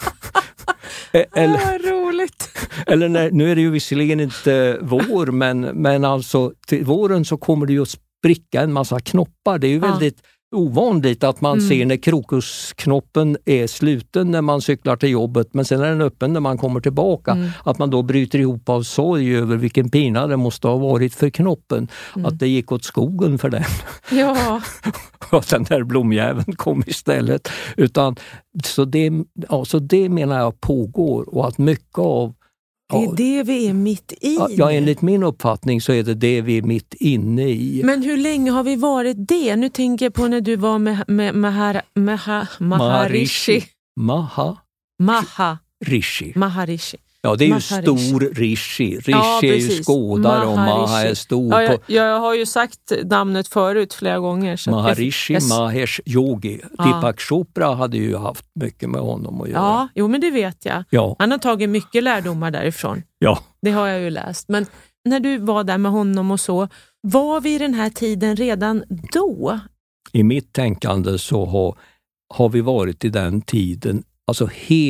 Speaker 5: Roligt.
Speaker 6: Eller nu är det ju visserligen inte vår, men alltså till våren så kommer det ju att spricka en massa knoppar. Det är ju väldigt ovanligt att man ser när krokusknoppen är sluten när man cyklar till jobbet, men sen är den öppen när man kommer tillbaka. Att man då bryter ihop av sorg över vilken pina det måste ha varit för knoppen. Att det gick åt skogen för den.
Speaker 5: Ja.
Speaker 6: Och den där blomjäveln kom istället. Så det menar jag pågår, och att mycket av
Speaker 5: det är det vi är mitt i.
Speaker 6: Ja, enligt min uppfattning så är det vi är mitt inne i.
Speaker 5: Men hur länge har vi varit det? Nu tänker jag på när du var med Maharishi. Maharishi.
Speaker 6: Ja, det är ju stor Rishi. Rishi är ju skådare och Maha är stor.
Speaker 5: Ja, jag har ju sagt namnet förut flera gånger. Så
Speaker 6: Maharishi, Mahesh Yogi. Deepak Chopra hade ju haft mycket med honom att göra.
Speaker 5: Ja, jo, men det vet jag.
Speaker 6: Ja.
Speaker 5: Han har tagit mycket lärdomar därifrån.
Speaker 6: Ja.
Speaker 5: Det har jag ju läst. Men när du var där med honom och så, var vi i den här tiden redan då?
Speaker 6: I mitt tänkande så har vi varit i den tiden, alltså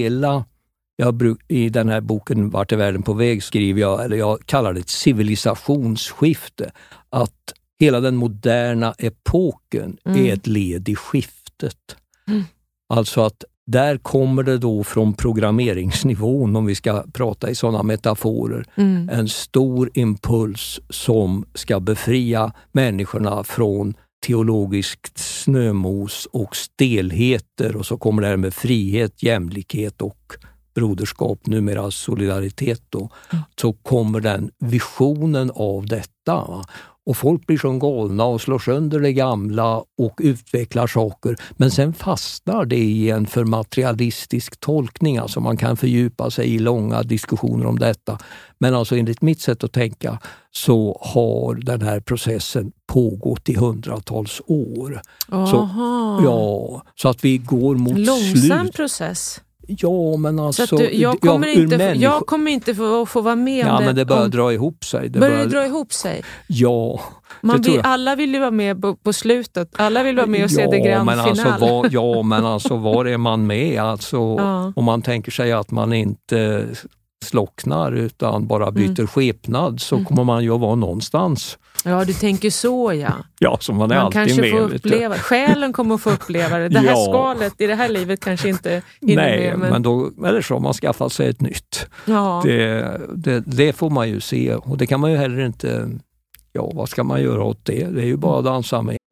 Speaker 6: i den här boken Vart är världen på väg skriver jag kallar det ett civilisationsskifte. Att hela den moderna epoken är ett led i skiftet. Alltså att där kommer det då från programmeringsnivån, om vi ska prata i sådana metaforer, en stor impuls som ska befria människorna från teologiskt snömos och stelheter, och så kommer det här med frihet, jämlikhet och broderskap, numera solidaritet då. Så kommer den visionen av detta, va? Och folk blir som galna och slår sönder det gamla och utvecklar saker, men sen fastnar det i en för materialistisk tolkning. Alltså man kan fördjupa sig i långa diskussioner om detta, men alltså enligt mitt sätt att tänka så har den här processen pågått i hundratals år. Så att vi går mot
Speaker 5: långsam process.
Speaker 6: Ja, men alltså...
Speaker 5: Så jag kommer inte få vara med om det.
Speaker 6: Ja, men det börjar dra ihop sig.
Speaker 5: Börjar dra ihop sig?
Speaker 6: Ja.
Speaker 5: Alla vill ju vara med på slutet. Alla vill vara med och se det grand final.
Speaker 6: Men alltså var är man med? Alltså, om man tänker sig att man inte slocknar utan bara byter skepnad, så kommer man ju att vara någonstans.
Speaker 5: Ja, du tänker så, ja.
Speaker 6: Ja, som man är alltid
Speaker 5: kanske
Speaker 6: med.
Speaker 5: Får uppleva. Själen kommer att få uppleva det. Det här skalet i det här livet kanske inte hinner med.
Speaker 6: Men då eller så man skaffar sig ett nytt.
Speaker 5: Ja.
Speaker 6: Det får man ju se. Och det kan man ju heller inte... Ja, vad ska man göra åt det? Det är ju bara att dansa med.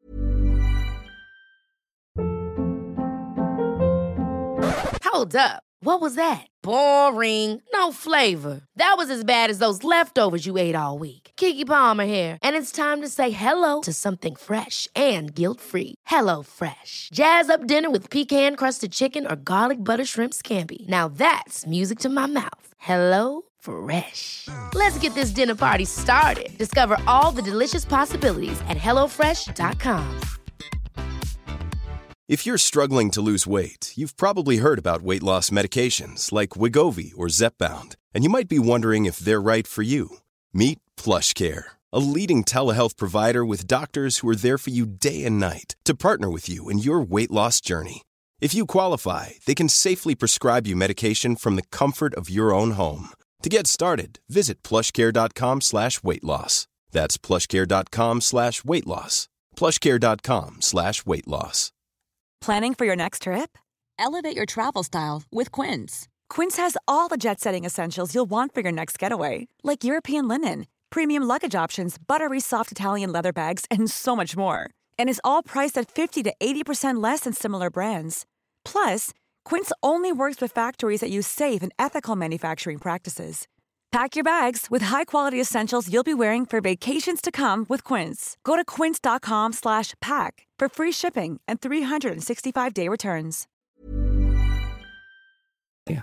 Speaker 1: Hold up. What was that? Boring. No flavor. That was as bad as those leftovers you ate all week. Keke Palmer here, and it's time to say hello to something fresh and guilt-free. Hello Fresh. Jazz up dinner with pecan-crusted chicken or garlic butter shrimp scampi. Now that's music to my mouth. Hello Fresh. Let's get this dinner party started. Discover all the delicious possibilities at hellofresh.com.
Speaker 2: If you're struggling to lose weight, you've probably heard about weight loss medications like Wegovy or Zepbound, and you might be wondering if they're right for you. Meet PlushCare, a leading telehealth provider with doctors who are there for you day and night to partner with you in your weight loss journey. If you qualify, they can safely prescribe you medication from the comfort of your own home. To get started, visit plushcare.com/weightloss. That's plushcare.com/weightloss. plushcare.com/weightloss.
Speaker 7: Planning for your next trip? Elevate your travel style with Quince. Quince has all the jet-setting essentials you'll want for your next getaway, like European linen, premium luggage options, buttery soft Italian leather bags, and so much more. And is all priced at 50 to 80% less than similar brands. Plus, Quince only works with factories that use safe and ethical manufacturing practices. Pack your bags with high-quality essentials you'll be wearing for vacations to come with Quince. Go to quince.com/pack for free shipping and 365-day returns.
Speaker 6: Yeah.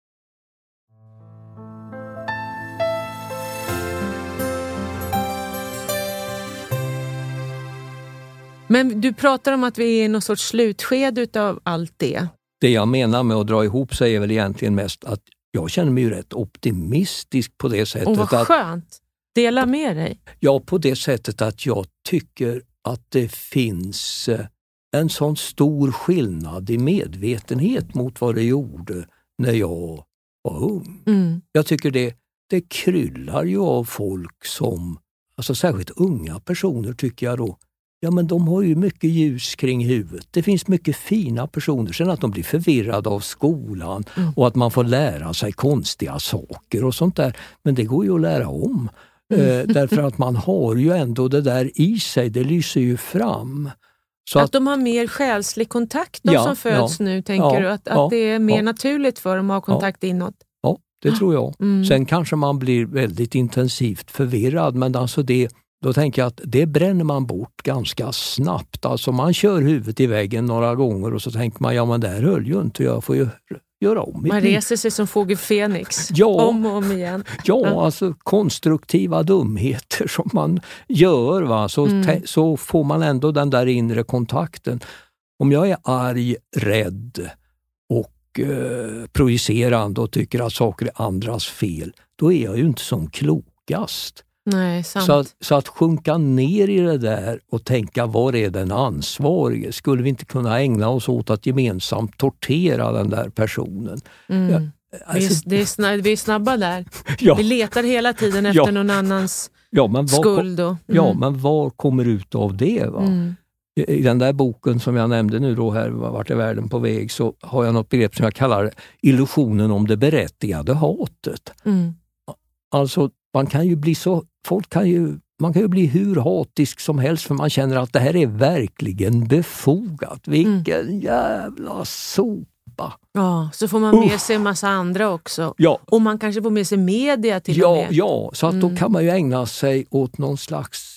Speaker 5: Men du pratar om att vi är i någon sorts slutskede utav allt det.
Speaker 6: Det jag menar med att dra ihop sig är väl egentligen mest att jag känner mig ju rätt optimistisk på det sättet.
Speaker 5: Och vad skönt. Dela med dig.
Speaker 6: Ja, på det sättet att jag tycker att det finns en sån stor skillnad i medvetenhet mot vad det gjorde när jag var ung.
Speaker 5: Mm.
Speaker 6: Jag tycker det kryllar ju av folk som, alltså särskilt unga personer tycker jag då, ja men de har ju mycket ljus kring huvudet. Det finns mycket fina personer. Sen att de blir förvirrade av skolan och att man får lära sig konstiga saker och sånt där. Men det går ju att lära om. Därför att man har ju ändå det där i sig. Det lyser ju fram. Så
Speaker 5: att de har mer själslig kontakt, de som föds nu, tänker du? Att det är mer naturligt för dem att ha kontakt inåt?
Speaker 6: Ja, det tror jag. Sen kanske man blir väldigt intensivt förvirrad. Men alltså då tänker jag att det bränner man bort ganska snabbt. Alltså man kör huvudet i väggen några gånger och så tänker man, ja men det här höll ju inte, jag får ju göra om.
Speaker 5: Man reser sig som fågel Fenix, om och om igen.
Speaker 6: Ja, alltså konstruktiva dumheter som man gör, va? Så får man ändå den där inre kontakten. Om jag är arg, rädd och projicerande och tycker att saker är andras fel, då är jag ju inte som klokast.
Speaker 5: Nej, sant.
Speaker 6: Så att sjunka ner i det där och tänka, var är den ansvarige? Skulle vi inte kunna ägna oss åt att gemensamt tortera den där personen? Ja, alltså,
Speaker 5: vi är snabba där. Ja. Vi letar hela tiden efter någon annans skuld.
Speaker 6: Ja, men vad kommer ut av det? Va? I den där boken som jag nämnde nu då här, Vart är världen på väg, så har jag något begrepp som jag kallar illusionen om det berättigade hatet. Alltså man kan ju bli man kan ju bli hur hatisk som helst för man känner att det här är verkligen befogat. Vilken jävla sopa.
Speaker 5: Ja, så får man med sig en massa andra också.
Speaker 6: Ja.
Speaker 5: Och man kanske får med sig media till och med.
Speaker 6: Ja, så att då kan man ju ägna sig åt någon slags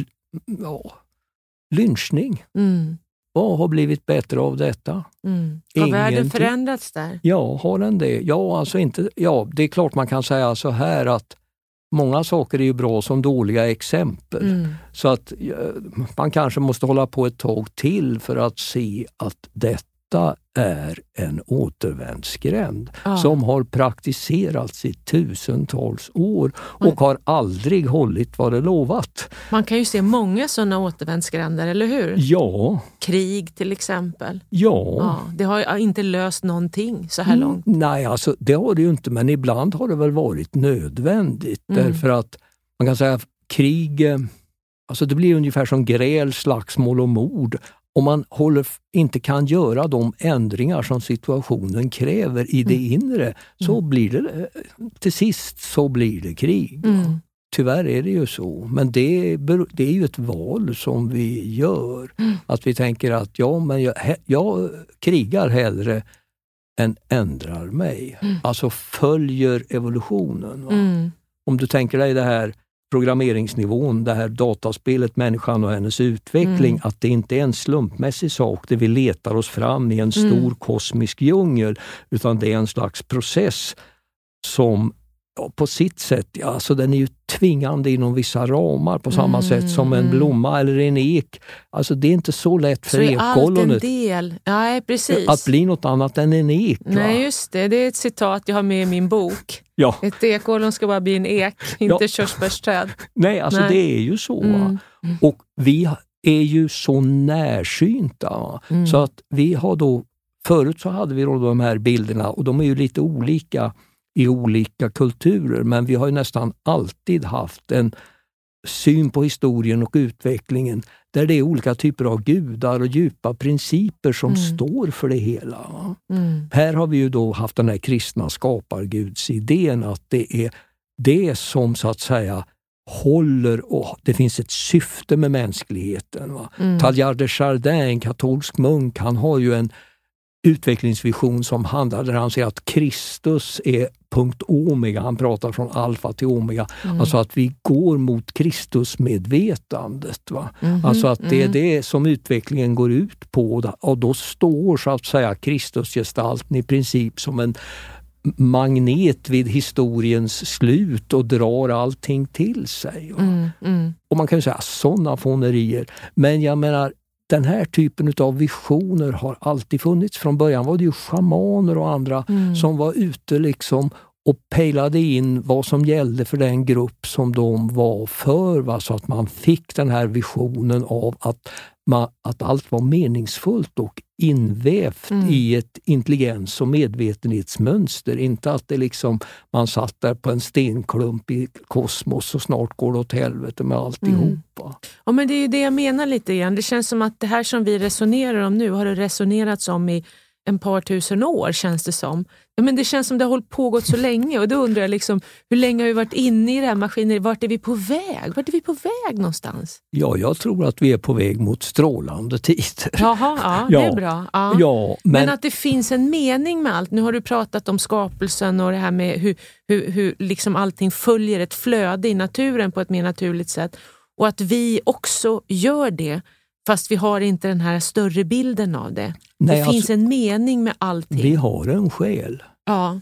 Speaker 6: lynchning. Vad har blivit bättre av detta?
Speaker 5: Har världen förändrats där?
Speaker 6: Ja, har den det? Ja, alltså inte. Ja, det är klart man kan säga så här att många saker är ju bra som dåliga exempel. Så att man kanske måste hålla på ett tag till för att se att detta är en återvändsgränd som har praktiserats i tusentals år och har aldrig hållit vad det lovat.
Speaker 5: Man kan ju se många sådana återvändsgränder, eller hur?
Speaker 6: Ja.
Speaker 5: Krig till exempel.
Speaker 6: Ja.
Speaker 5: Det har inte löst någonting så här långt.
Speaker 6: Nej, alltså det har det ju inte, men ibland har det väl varit nödvändigt. Därför att man kan säga att krig, alltså det blir ungefär som gräl, slagsmål och mord. Om man inte kan göra de ändringar som situationen kräver i det inre, så blir det till sist så blir det krig. Tyvärr är det ju så. Men det är ju ett val som vi gör. Att vi tänker att jag krigar hellre än ändrar mig. Alltså följer evolutionen. Va? Om du tänker dig det här programmeringsnivån, det här dataspelet Människan och hennes utveckling, att det inte är en slumpmässig sak där vi letar oss fram i en stor kosmisk djungel, utan det är en slags process som Ja, på sitt sätt, ja. Alltså den är ju tvingande inom vissa ramar på samma sätt som en blomma eller en ek. Alltså det är inte så lätt för ekollonet.
Speaker 5: Så är allt en del. Ja, precis.
Speaker 6: Att bli något annat än en ek.
Speaker 5: Nej, just det. Det är ett citat jag har med i min bok.
Speaker 6: Ja.
Speaker 5: Ett ekollon ska bara bli en ek, inte körsbärsträd.
Speaker 6: Nej, alltså det är ju så. Va? Och vi är ju så närsynta. Va? Så att vi har då, förut så hade vi då de här bilderna och de är ju lite olika i olika kulturer, men vi har ju nästan alltid haft en syn på historien och utvecklingen där det är olika typer av gudar och djupa principer som står för det hela. Här har vi ju då haft den här kristna skapargudsidén, att det är det som så att säga håller, och det finns ett syfte med mänskligheten. Teilhard de Chardin, en katolsk munk, han har ju en utvecklingsvision som handlar där han säger att Kristus är punkt omega. Han pratar från alfa till omega. Alltså att vi går mot Kristusmedvetandet. Va? Alltså att det är det som utvecklingen går ut på. Och då står så att säga Kristusgestalten i princip som en magnet vid historiens slut och drar allting till sig. Och man kan ju säga sådana fånerier. Men jag menar, den här typen av visioner har alltid funnits. Från början var det ju schamaner och andra som var ute liksom och pejlade in vad som gällde för den grupp som de var för. Va? Så att man fick den här visionen av att allt var meningsfullt och invävt i ett intelligens- och medvetenhetsmönster. Inte att det liksom man satt där på en stenklump i kosmos och snart går det åt helvete med alltihopa.
Speaker 5: Ja, men det är ju det jag menar lite grann. Det känns som att det här som vi resonerar om nu har det resonerats om i en par tusen år, känns det som. Ja, men det känns som det har pågått så länge, och då undrar jag liksom, hur länge har vi varit inne i det här maskineriet? Vart är vi på väg? Vart är vi på väg någonstans?
Speaker 6: Ja, jag tror att vi är på väg mot strålande tider.
Speaker 5: Jaha, ja, det är bra. Ja.
Speaker 6: Ja,
Speaker 5: men att det finns en mening med allt. Nu har du pratat om skapelsen och det här med hur liksom allting följer ett flöde i naturen på ett mer naturligt sätt. Och att vi också gör det, fast vi har inte den här större bilden av det. Nej, det finns en mening med allting.
Speaker 6: Vi har en själ.
Speaker 5: Ja.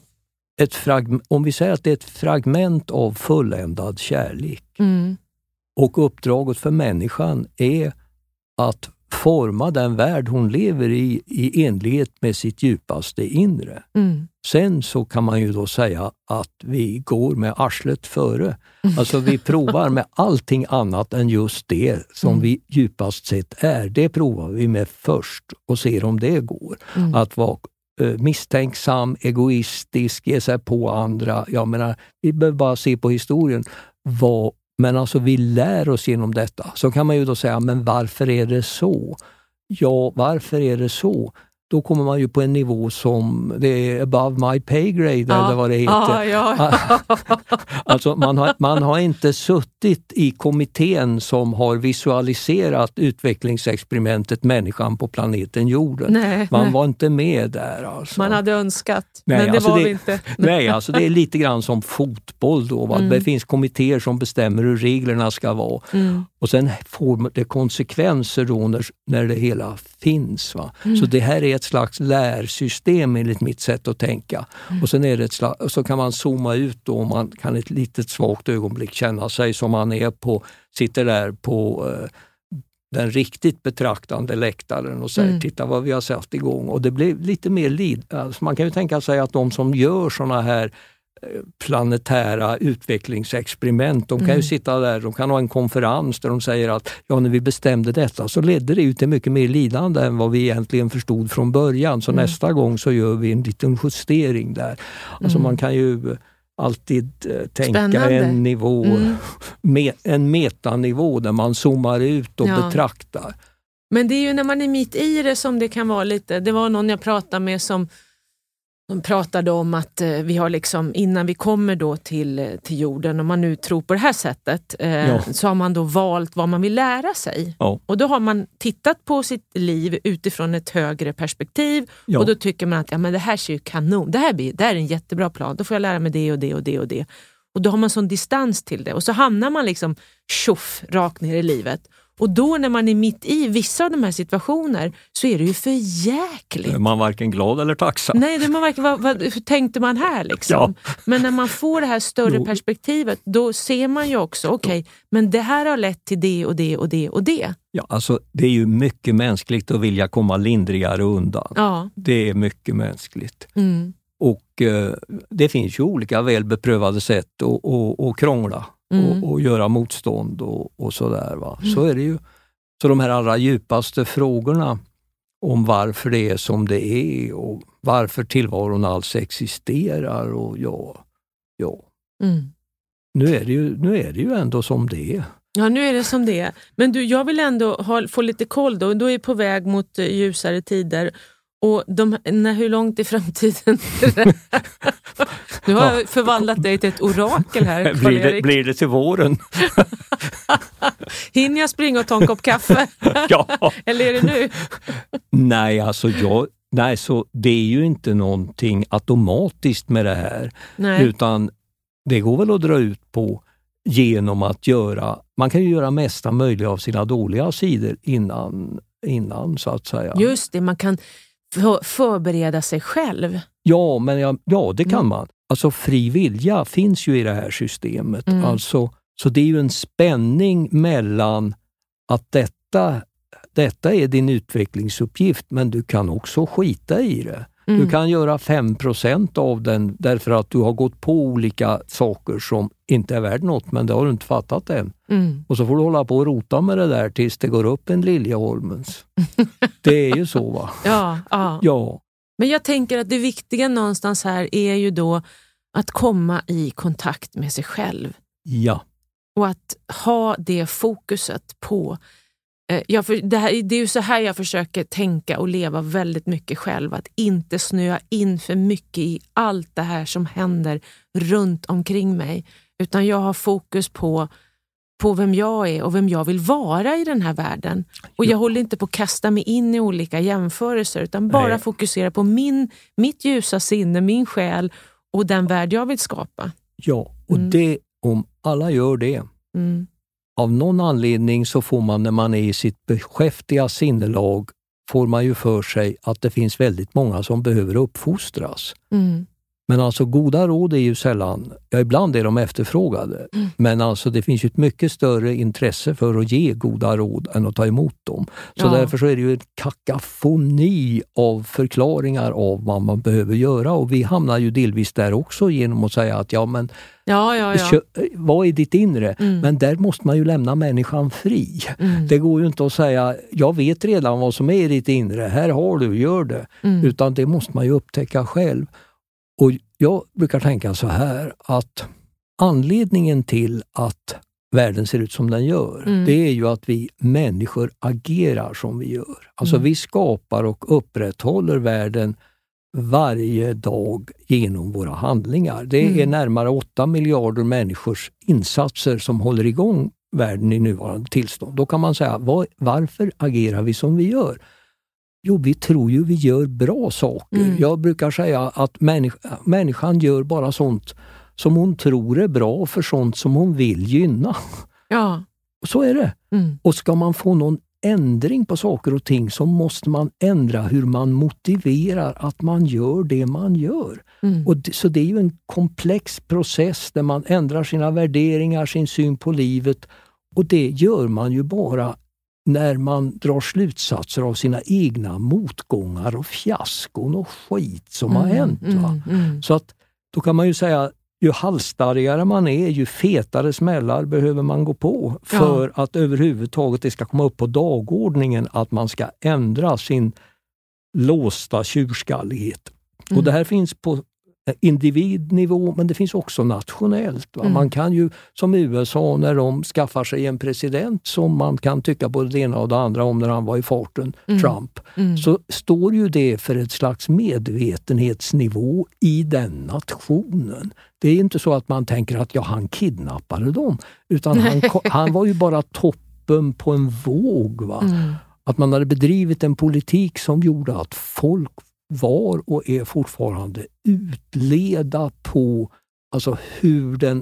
Speaker 6: Om vi säger att det är ett fragment av fulländad kärlek. Och uppdraget för människan är att forma den värld hon lever i enlighet med sitt djupaste inre. Sen så kan man ju då säga att vi går med arslet före. Alltså vi provar med allting annat än just det som vi djupast sett är. Det provar vi med först och ser om det går. Att vara misstänksam, egoistisk, ge sig på andra. Jag menar, vi behöver bara se på historien. Men alltså vi lär oss genom detta. Så kan man ju då säga, men varför är det så? Ja, varför är det så? Då kommer man ju på en nivå som det är above my pay grade, eller vad det heter. Alltså man har inte suttit i kommittén som har visualiserat utvecklingsexperimentet människan på planeten jorden. Man var inte med där. Alltså.
Speaker 5: Man hade önskat, men det var vi inte.
Speaker 6: Nej, alltså det är lite grann som fotboll då. Va? Det finns kommittéer som bestämmer hur reglerna ska vara. Och sen får det konsekvenser då när det hela finns. Va? Så det här är ett slags lärsystem enligt mitt sätt att tänka. Och sen är det så kan man zooma ut då, och man kan ett litet svagt ögonblick känna sig som man är sitter där på den riktigt betraktande läktaren och säger, titta vad vi har satt igång. Och det blir lite mer alltså man kan ju tänka sig att de som gör såna här planetära utvecklingsexperiment, de kan ju sitta där, de kan ha en konferens där de säger att när vi bestämde detta så ledde det ju till mycket mer lidande än vad vi egentligen förstod från början, så nästa gång så gör vi en liten justering där. Alltså man kan ju alltid tänka en nivå, en metanivå där man zoomar ut och betraktar.
Speaker 5: Men det är ju när man är mitt i det som det kan vara lite, det var någon jag pratade med som de pratade om att vi har liksom, innan vi kommer då till jorden, om man nu tror på det här sättet, så har man då valt vad man vill lära sig. Ja. Och då har man tittat på sitt liv utifrån ett högre perspektiv, och då tycker man att men det här ser ju kanon, det här är en jättebra plan, då får jag lära mig det och det och det och det. Och då har man sån distans till det, och så hamnar man liksom tjoff rakt ner i livet. Och då när man är mitt i vissa av de här situationer så är det ju för jäkligt.
Speaker 6: Är man varken glad eller tacksam.
Speaker 5: Nej, det är man varken, hur tänkte man här liksom? Ja. Men när man får det här större perspektivet, då ser man ju också, okej, men det här har lett till det och det och det och det.
Speaker 6: Ja, alltså det är ju mycket mänskligt att vilja komma lindrigare undan.
Speaker 5: Ja.
Speaker 6: Det är mycket mänskligt. Och det finns ju olika välbeprövade sätt att krångla och göra motstånd och sådär. Va? Så är det ju. Så de här allra djupaste frågorna om varför det är som det är och varför tillvaron alls existerar och Nu är det ju ändå som det är.
Speaker 5: Ja, nu är det som det är. Men du, jag vill ändå få lite koll då. Då är vi på väg mot ljusare tider. Och hur långt i framtiden? Du har förvandlat dig till ett orakel här,
Speaker 6: blir det till våren?
Speaker 5: Hinner jag springa och ta en kopp kaffe?
Speaker 6: Ja.
Speaker 5: Eller är det nu?
Speaker 6: Nej, alltså så det är ju inte någonting automatiskt med det här. Nej. Utan det går väl att dra ut på genom att man kan ju göra mesta möjliga av sina dåliga sidor innan så att säga.
Speaker 5: Just det, man kan förbereda sig själv.
Speaker 6: Ja, men det kan man. Alltså fri vilja finns ju i det här systemet. Alltså, så det är ju en spänning mellan att detta är din utvecklingsuppgift, men du kan också skita i det. Du kan göra 5% av den därför att du har gått på olika saker som inte är värd något, men det har du inte fattat än. Och så får du hålla på och rota med det där tills det går upp en Liljeholmens. Det är ju så, va? Ja.
Speaker 5: Men jag tänker att det viktiga någonstans här är ju då att komma i kontakt med sig själv.
Speaker 6: Ja.
Speaker 5: Och att ha det fokuset på... det är ju så här jag försöker tänka och leva väldigt mycket själv. Att inte snöa in för mycket i allt det här som händer runt omkring mig. Utan jag har fokus på vem jag är och vem jag vill vara i den här världen. Och jag håller inte på att kasta mig in i olika jämförelser, utan bara fokusera på mitt ljusa sinne, min själ och den värld jag vill skapa.
Speaker 6: Ja, och det, om alla gör det, av någon anledning så får man, när man är i sitt beskäftiga sinnelag, får man ju för sig att det finns väldigt många som behöver uppfostras. Men alltså goda råd är ju sällan, ibland är de efterfrågade. Men alltså det finns ju ett mycket större intresse för att ge goda råd än att ta emot dem. Så därför så är det ju en kakafoni av förklaringar av vad man behöver göra. Och vi hamnar ju delvis där också genom att säga att vad är ditt inre? Men där måste man ju lämna människan fri. Det går ju inte att säga, jag vet redan vad som är i ditt inre, här har du, gör det. Utan det måste man ju upptäcka själv. Och jag brukar tänka så här, att anledningen till att världen ser ut som den gör, det är ju att vi människor agerar som vi gör. Alltså vi skapar och upprätthåller världen varje dag genom våra handlingar. Det är närmare 8 miljarder människors insatser som håller igång världen i nuvarande tillstånd. Då kan man säga, varför agerar vi som vi gör? Jo, vi tror ju vi gör bra saker. Jag brukar säga att människan gör bara sånt som hon tror är bra för sånt som hon vill gynna.
Speaker 5: Ja.
Speaker 6: Och så är det. Och ska man få någon ändring på saker och ting så måste man ändra hur man motiverar att man gör det man gör. Så det är ju en komplex process där man ändrar sina värderingar, sin syn på livet. Och det gör man ju bara när man drar slutsatser av sina egna motgångar och fiaskon och skit som har hänt. Så att då kan man ju säga, ju halsstarrigare man är, ju fetare smällar behöver man gå på för att överhuvudtaget det ska komma upp på dagordningen att man ska ändra sin låsta tjurskallighet. Och det här finns på individnivå, men det finns också nationellt. Va? Man kan ju, som USA, när de skaffar sig en president som man kan tycka både det ena och det andra om när han var i farten, Trump, så står ju det för ett slags medvetenhetsnivå i den nationen. Det är inte så att man tänker att han kidnappade dem, utan han var ju bara toppen på en våg. Va? Att man hade bedrivit en politik som gjorde att folk var och är fortfarande utleda på alltså hur den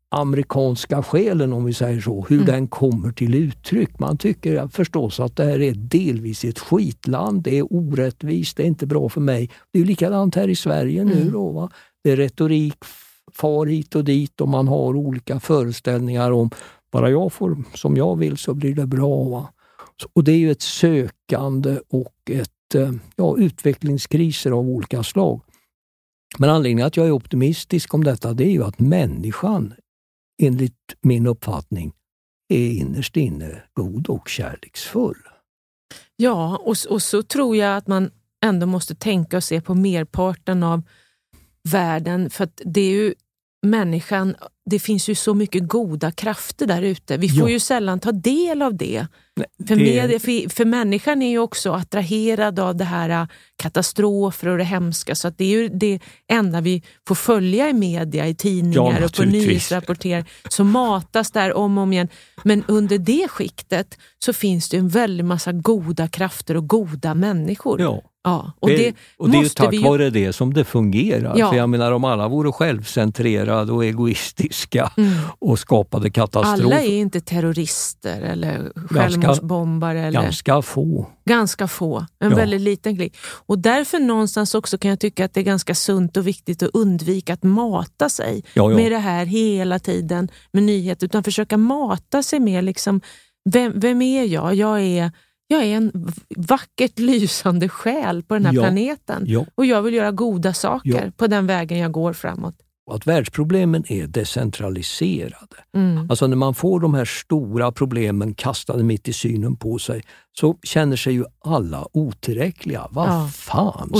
Speaker 6: amerikanska själen, om vi säger så, hur den kommer till uttryck. Man tycker förstås att det här är delvis ett skitland, det är orättvist, det är inte bra för mig. Det är ju likadant här i Sverige nu då, va? Det är retorik, far hit och dit, och man har olika föreställningar om bara jag får som jag vill så blir det bra, va? Och det är ju ett sökande och utvecklingskriser av olika slag. Men anledningen att jag är optimistisk om detta, det är ju att människan, enligt min uppfattning, är innerst inne god och kärleksfull.
Speaker 5: Ja, och så tror jag att man ändå måste tänka och se på merparten av världen, för att det är ju människan, det finns ju så mycket goda krafter där ute. Vi får ju sällan ta del av det. För människan är ju också attraherad av det här katastrofer och det hemska, så att det är ju det enda vi får följa i media, i tidningar och på nyhetsrapporter, så matas där om och om igen. Men under det skiktet så finns det en väldig massa goda krafter och goda människor. Ja, och det är ju tack vare det som det fungerar. Ja.
Speaker 6: För jag menar, om alla vore självcentrerade och egoistiska och skapade katastrofer.
Speaker 5: Alla är inte terrorister eller självmordsbombare. Ganska få. En väldigt liten klick. Och därför någonstans också kan jag tycka att det är ganska sunt och viktigt att undvika att mata sig med det här hela tiden med nyheter. Utan försöka mata sig med liksom, vem är jag? Jag är en vackert lysande själ på den här planeten. Ja. Och jag vill göra goda saker på den vägen jag går framåt.
Speaker 6: Och att världsproblemen är decentraliserade. Alltså när man får de här stora problemen kastade mitt i synen på sig, så känner sig ju alla otillräckliga. Vad fan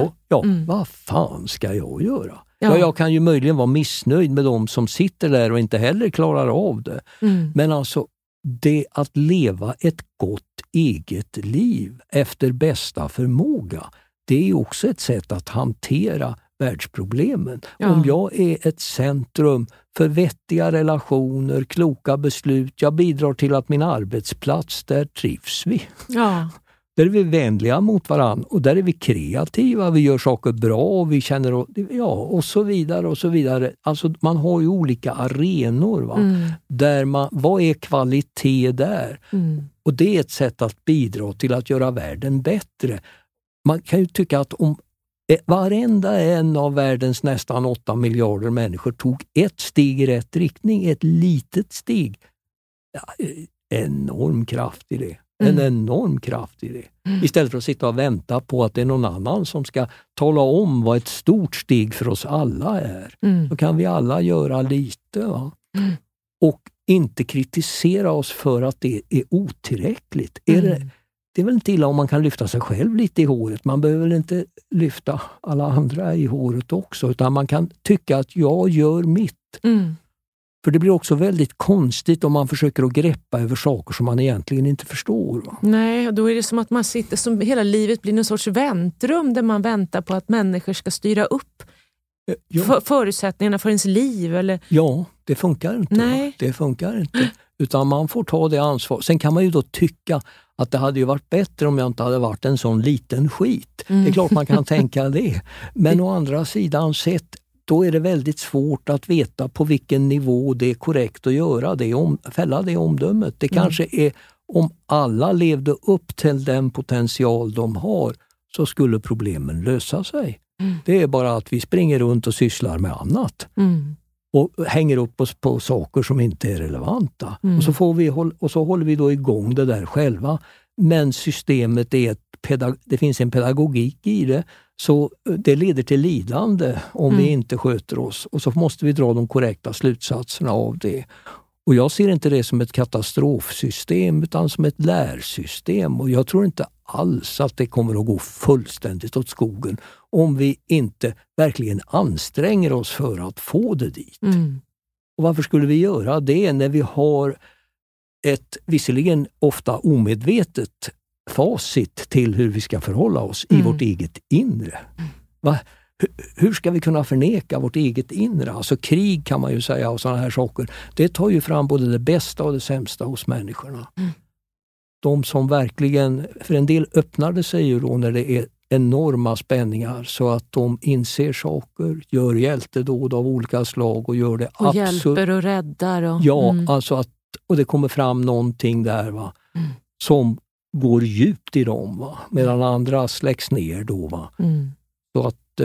Speaker 6: ska jag göra? Ja, jag kan ju möjligen vara missnöjd med de som sitter där och inte heller klarar av det. Men alltså, det att leva ett gott eget liv efter bästa förmåga, det är också ett sätt att hantera världsproblemen. Om jag är ett centrum för vettiga relationer, kloka beslut, jag bidrar till att min arbetsplats, där trivs vi. Ja. Där är vi vänliga mot varandra och där är vi kreativa, vi gör saker bra och vi känner och så vidare och så vidare. Alltså man har ju olika arenor, va? Där vad är kvalitet där? Och det är ett sätt att bidra till att göra världen bättre. Man kan ju tycka att om varenda en av världens nästan 8 miljarder människor tog ett steg i rätt riktning, ett litet steg, enorm kraft i det. En enorm kraft i det. Istället för att sitta och vänta på att det är någon annan som ska tala om vad ett stort steg för oss alla är. Då kan vi alla göra lite. Va? Och inte kritisera oss för att det är otillräckligt. Det är väl inte illa om man kan lyfta sig själv lite i håret. Man behöver väl inte lyfta alla andra i håret också. Utan man kan tycka att jag gör mitt. För det blir också väldigt konstigt om man försöker att greppa över saker som man egentligen inte förstår. Va?
Speaker 5: Nej, då är det som att man sitter, som hela livet blir en sorts väntrum där man väntar på att människor ska styra upp förutsättningarna för ens liv. Eller?
Speaker 6: Ja, det funkar inte. Nej. Det funkar inte. Utan man får ta det ansvar. Sen kan man ju då tycka att det hade ju varit bättre om jag inte hade varit en sån liten skit. Det är klart man kan tänka det. Men å andra sidan sett, då är det väldigt svårt att veta på vilken nivå det är korrekt att göra det, fälla det omdömet. Det kanske är, om alla levde upp till den potential de har, så skulle problemen lösa sig. Det är bara att vi springer runt och sysslar med annat. Och hänger upp oss på saker som inte är relevanta. Och så håller vi då igång det där själva. Men systemet är det finns en pedagogik i det, så det leder till lidande om vi inte sköter oss. Och så måste vi dra de korrekta slutsatserna av det. Och jag ser inte det som ett katastrofsystem utan som ett lärsystem. Och jag tror inte alls att det kommer att gå fullständigt åt skogen om vi inte verkligen anstränger oss för att få det dit. Och varför skulle vi göra det när vi har ett, visserligen ofta omedvetet, facit till hur vi ska förhålla oss i vårt eget inre? Hur ska vi kunna förneka vårt eget inre? Alltså krig kan man ju säga och sådana här saker. Det tar ju fram både det bästa och det sämsta hos människorna. De som verkligen, för en del öppnade sig ju då när det är enorma spänningar så att de inser saker, gör hjältedåd av olika slag och gör det
Speaker 5: och hjälper och räddar.
Speaker 6: Alltså att, och det kommer fram någonting där som går djupt i dem, medan andra släcks ner då. Så att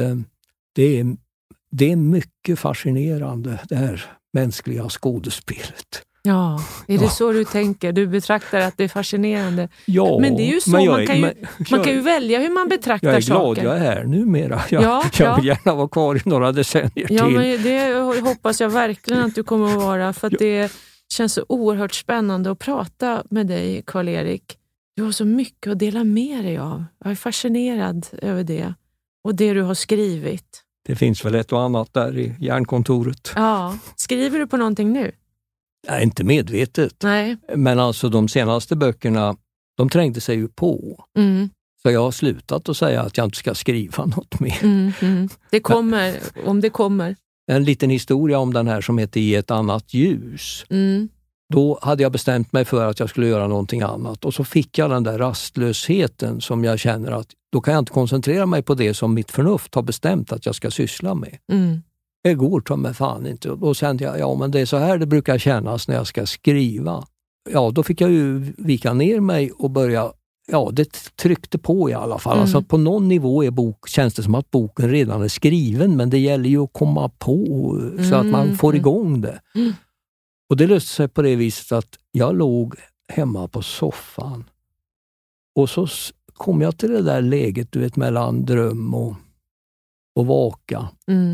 Speaker 6: det är mycket fascinerande, det här mänskliga skådespelet.
Speaker 5: Ja, är det så du tänker? Du betraktar att det är fascinerande.
Speaker 6: Ja,
Speaker 5: men det är ju så, man kan ju välja hur man betraktar saker.
Speaker 6: Jag är glad jag är här numera. Jag vill gärna vara kvar i några decennier till.
Speaker 5: Ja, men det hoppas jag verkligen att du kommer att vara, för att det känns så oerhört spännande att prata med dig, Karl-Erik. Du har så mycket att dela med dig av. Jag är fascinerad över det. Och det du har skrivit.
Speaker 6: Det finns väl ett och annat där i hjärnkontoret.
Speaker 5: Ja. Skriver du på någonting nu?
Speaker 6: Nej, inte medvetet.
Speaker 5: Nej.
Speaker 6: Men alltså de senaste böckerna, de trängde sig ju på. Så jag har slutat att säga att jag inte ska skriva något mer.
Speaker 5: Det kommer, om det kommer.
Speaker 6: En liten historia om den här som heter I ett annat ljus. Då hade jag bestämt mig för att jag skulle göra någonting annat. Och så fick jag den där rastlösheten som jag känner att då kan jag inte koncentrera mig på det som mitt förnuft har bestämt att jag ska syssla med. Det går ta mig fan inte. Och då kände jag, men det är så här det brukar kännas när jag ska skriva. Ja, då fick jag ju vika ner mig och börja, det tryckte på i alla fall. Alltså på någon nivå känns det som att boken redan är skriven, men det gäller ju att komma på så att man får igång det. Och det löste sig på det viset att jag låg hemma på soffan och så kom jag till det där läget, du vet, mellan dröm och vaka.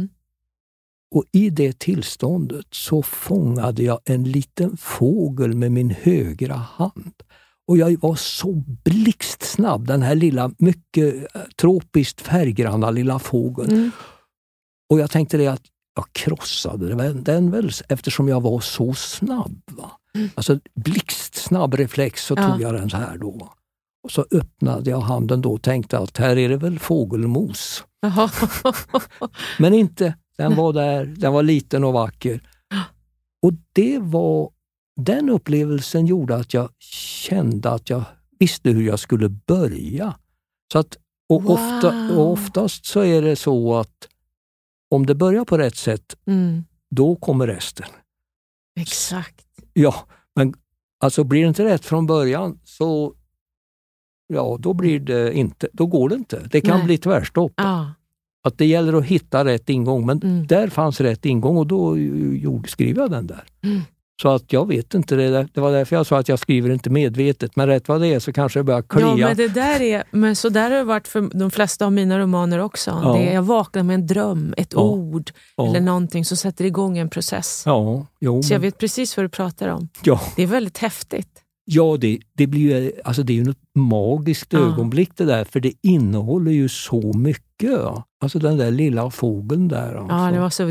Speaker 6: Och i det tillståndet så fångade jag en liten fågel med min högra hand. Och jag var så blixtsnabb, den här lilla, mycket tropiskt färggranna lilla fågeln. Och jag tänkte det att jag krossade den väl eftersom jag var så snabb. Alltså blixtsnabb reflex så tog jag den så här då. Och så öppnade jag handen då och tänkte att här är det väl fågelmos. Men inte, den var där, den var liten och vacker. Och den upplevelsen gjorde att jag kände att jag visste hur jag skulle börja. Så att, oftast så är det så att om det börjar på rätt sätt, då kommer resten.
Speaker 5: Exakt.
Speaker 6: Ja, men alltså blir det inte rätt från början så då blir det inte, då går det inte. Det kan bli tvärstopp. Att det gäller att hitta rätt ingång, men där fanns rätt ingång och då skrev jag den där. Så att jag vet inte, det var därför jag sa att jag skriver inte medvetet, men rätt vad det är så kanske det börjar klia.
Speaker 5: Ja, men det där men så där har det varit för de flesta av mina romaner också. Ja. Jag vaknar med en dröm, ett ord eller någonting som sätter igång en process.
Speaker 6: Ja,
Speaker 5: så jag vet precis vad du pratar om.
Speaker 6: Ja.
Speaker 5: Det är väldigt häftigt.
Speaker 6: Ja, det blir ju, alltså det är ju något magiskt ögonblick det där, för det innehåller ju så mycket. Alltså den där lilla fågeln där. Alltså.
Speaker 5: Ja, det var så.
Speaker 6: Och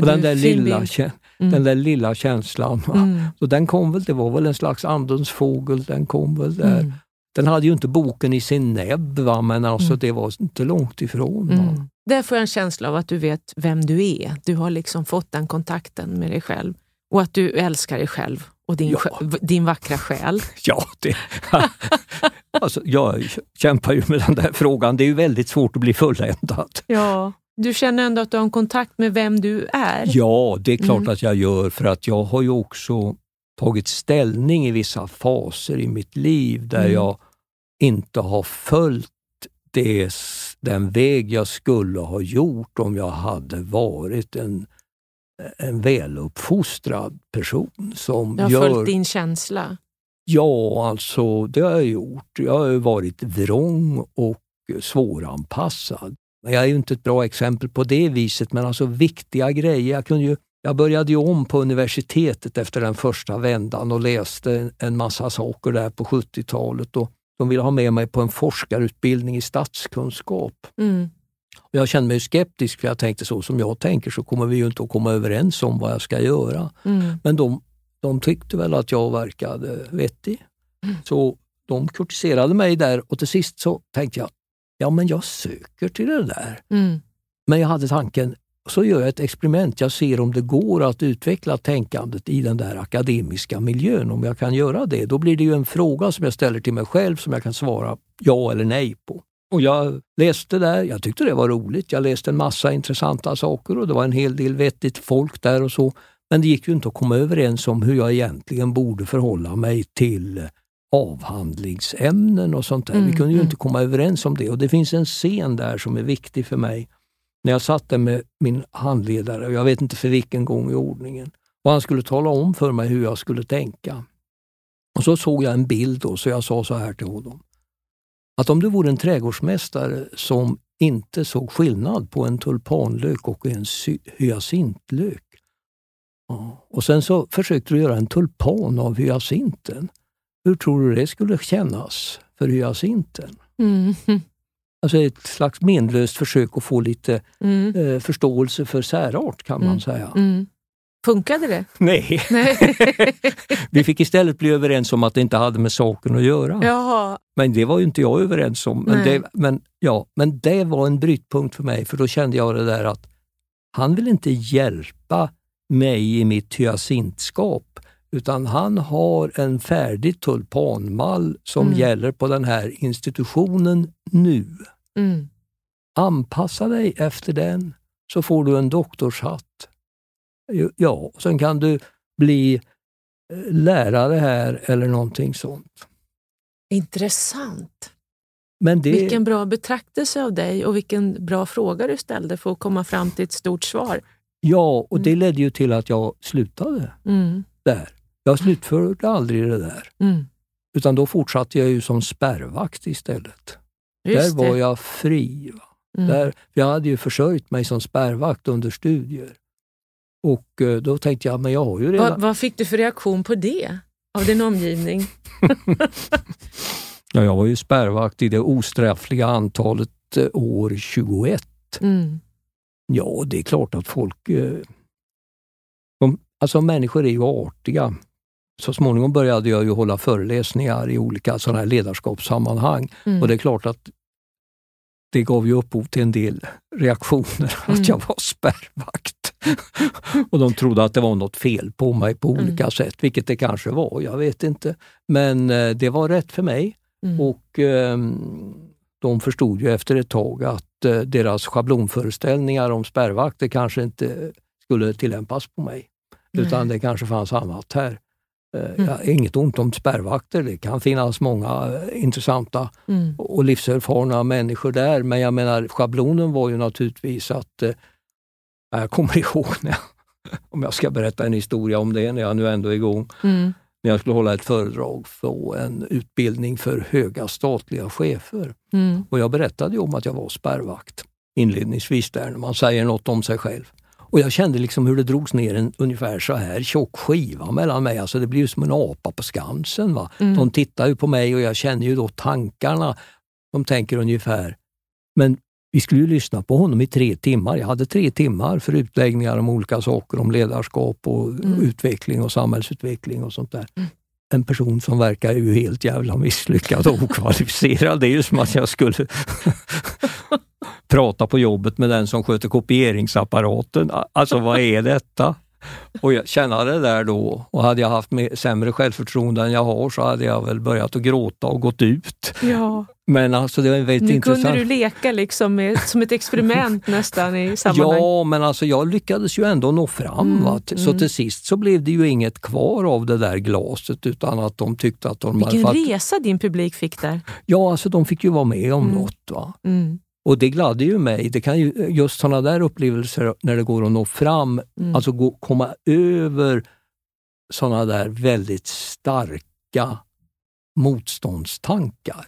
Speaker 6: den där lilla känslan. Så den kom väl, det var väl en slags andens fågel, den kom väl där. Den hade ju inte boken i sin näbb, men alltså det var inte långt ifrån.
Speaker 5: Där får jag en känsla av att du vet vem du är. Du har liksom fått den kontakten med dig själv. Och att du älskar dig själv och din vackra själ.
Speaker 6: Ja, alltså, jag kämpar ju med den där frågan. Det är ju väldigt svårt att bli fulländad.
Speaker 5: Ja, du känner ändå att du har en kontakt med vem du är.
Speaker 6: Ja, det är klart att jag gör, för att jag har ju också tagit ställning i vissa faser i mitt liv där jag inte har följt den väg jag skulle ha gjort om jag hade varit en väluppfostrad person som
Speaker 5: du har följt din känsla.
Speaker 6: Ja, alltså det har jag gjort. Jag har varit vrång och svåranpassad. Jag är ju inte ett bra exempel på det viset, men alltså viktiga grejer. Jag började ju om på universitetet efter den första vändan och läste en massa saker där på 70-talet, och de ville ha med mig på en forskarutbildning i statskunskap. Jag kände mig skeptisk, för jag tänkte så som jag tänker så kommer vi ju inte att komma överens om vad jag ska göra. Men de tyckte väl att jag verkade vettig. Så de kritiserade mig där, och till sist så tänkte jag, men jag söker till det där. Men jag hade tanken, så gör jag ett experiment. Jag ser om det går att utveckla tänkandet i den där akademiska miljön. Om jag kan göra det, då blir det ju en fråga som jag ställer till mig själv som jag kan svara ja eller nej på. Och jag läste där, jag tyckte det var roligt. Jag läste en massa intressanta saker och det var en hel del vettigt folk där och så. Men det gick ju inte att komma överens om hur jag egentligen borde förhålla mig till avhandlingsämnen och sånt där. Vi kunde ju inte komma överens om det. Och det finns en scen där som är viktig för mig. När jag satt där med min handledare, och jag vet inte för vilken gång i ordningen. Och han skulle tala om för mig hur jag skulle tänka. Och så såg jag en bild då, så jag sa så här till honom. Att om du vore en trädgårdsmästare som inte såg skillnad på en tulpanlök och en hyacintlök. Ja. Och sen så försökte du göra en tulpan av hyacinten. Hur tror du det skulle kännas för hyacinten? Alltså ett slags menlöst försök att få lite förståelse för särart kan man säga.
Speaker 5: Funkade det?
Speaker 6: Nej. Vi fick istället bli överens om att det inte hade med saken att göra.
Speaker 5: Jaha.
Speaker 6: Men det var ju inte jag överens om. Men det var en brytpunkt för mig, för då kände jag det där att han vill inte hjälpa mig i mitt hyacintskap, utan han har en färdig tulpanmall som gäller på den här institutionen nu. Anpassa dig efter den så får du en doktorshatt. Ja, och sen kan du bli lärare här eller någonting sånt.
Speaker 5: Intressant.
Speaker 6: Men
Speaker 5: vilken bra betraktelse av dig och vilken bra fråga du ställde för att komma fram till ett stort svar.
Speaker 6: Ja, och det ledde ju till att jag slutade där. Jag slutförde aldrig det där. Utan då fortsatte jag ju som spärrvakt istället. Där var jag fri. Där, jag hade ju försörjt mig som spärrvakt under studier. Och då tänkte jag, men jag har ju redan...
Speaker 5: Vad fick du för reaktion på det av din omgivning?
Speaker 6: Ja, jag var ju spärrvakt i det ostraffliga antalet år 21. Ja, det är klart att folk... alltså människor är ju artiga. Så småningom började jag ju hålla föreläsningar i olika sådana här ledarskapssammanhang. Och det är klart att det gav ju upphov till en del reaktioner att jag var spärrvakt. Och de trodde att det var något fel på mig på olika sätt, vilket det kanske var, jag vet inte. Men det var rätt för mig. Och de förstod ju efter ett tag att deras schablonföreställningar om spärrvakter kanske inte skulle tillämpas på mig. Utan det kanske fanns annat här. Inget ont om spärrvakter, det kan finnas många intressanta och livserfarna människor där, men jag menar schablonen var ju naturligtvis att jag kommer ihåg om jag ska berätta en historia om det när jag nu ändå är igång, när jag skulle hålla ett föredrag för en utbildning för höga statliga chefer och jag berättade ju om att jag var spärrvakt inledningsvis där när man säger något om sig själv. Och jag kände liksom hur det drogs ner en ungefär så här tjock skiva mellan mig. Alltså det blir ju som en apa på Skansen. Va? De tittar ju på mig och jag känner ju då tankarna. De tänker ungefär, men vi skulle ju lyssna på honom i 3 timmar. Jag hade 3 timmar för utläggningar om olika saker. Om ledarskap och utveckling och samhällsutveckling och sånt där. En person som verkar ju helt jävla misslyckad och okvalificerad. Det är ju som att jag skulle... prata på jobbet med den som sköter kopieringsapparaten. Alltså vad är detta? Och jag kände det där då. Och hade jag haft sämre självförtroende än jag har så hade jag väl börjat att gråta och gått ut. Ja. Men alltså det var väldigt intressant.
Speaker 5: Nu kunde du leka liksom som ett experiment nästan i sammanhang.
Speaker 6: Ja, men alltså jag lyckades ju ändå nå fram. Så till sist så blev det ju inget kvar av det där glaset utan att de tyckte att de...
Speaker 5: Vilken resa din publik fick där.
Speaker 6: Ja, alltså de fick ju vara med om något va. Och det gladde ju mig. Det kan ju just sådana där upplevelser när det går att nå fram, alltså komma över sådana där väldigt starka motståndstankar.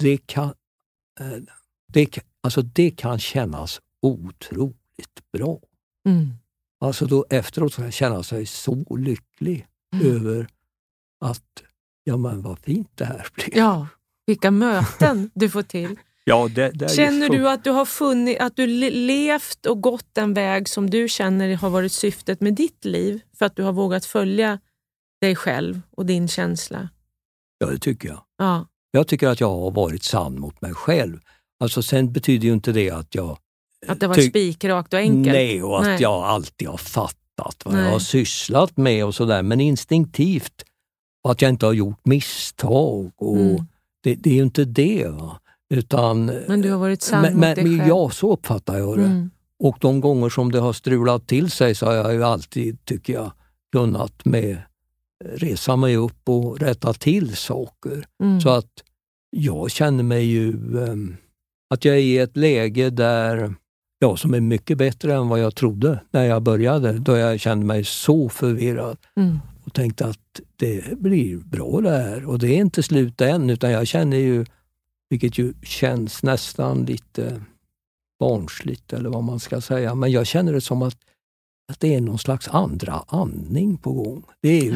Speaker 6: Det kan kännas otroligt bra. Alltså då efteråt kan jag känna sig så lycklig över att, ja men vad fint det här blir.
Speaker 5: Ja, vilka möten du får till.
Speaker 6: Ja,
Speaker 5: känner du att du har funnit, att du levt och gått den väg som du känner har varit syftet med ditt liv för att du har vågat följa dig själv och din känsla?
Speaker 6: Ja, det tycker jag.
Speaker 5: Ja.
Speaker 6: Jag tycker att jag har varit sann mot mig själv. Alltså sen betyder ju inte det att jag...
Speaker 5: Att det var spikrakt och enkelt.
Speaker 6: Nej, och att jag alltid har fattat vad jag har sysslat med och sådär. Men instinktivt, och att jag inte har gjort misstag och det är ju inte det va.
Speaker 5: Men du har varit sann mot dig själv.
Speaker 6: Ja, så uppfattar jag det. Och de gånger som det har strulat till sig så har jag ju alltid, tycker jag, kunnat resa mig upp och rätta till saker. Så att jag känner mig ju att jag är i ett läge där som är mycket bättre än vad jag trodde när jag började. Då jag kände mig så förvirrad och tänkte att det blir bra det här. Och det är inte slut än, utan jag känner ju, vilket ju känns nästan lite barnsligt eller vad man ska säga, men jag känner det som att det är någon slags andra andning på gång. Det är ju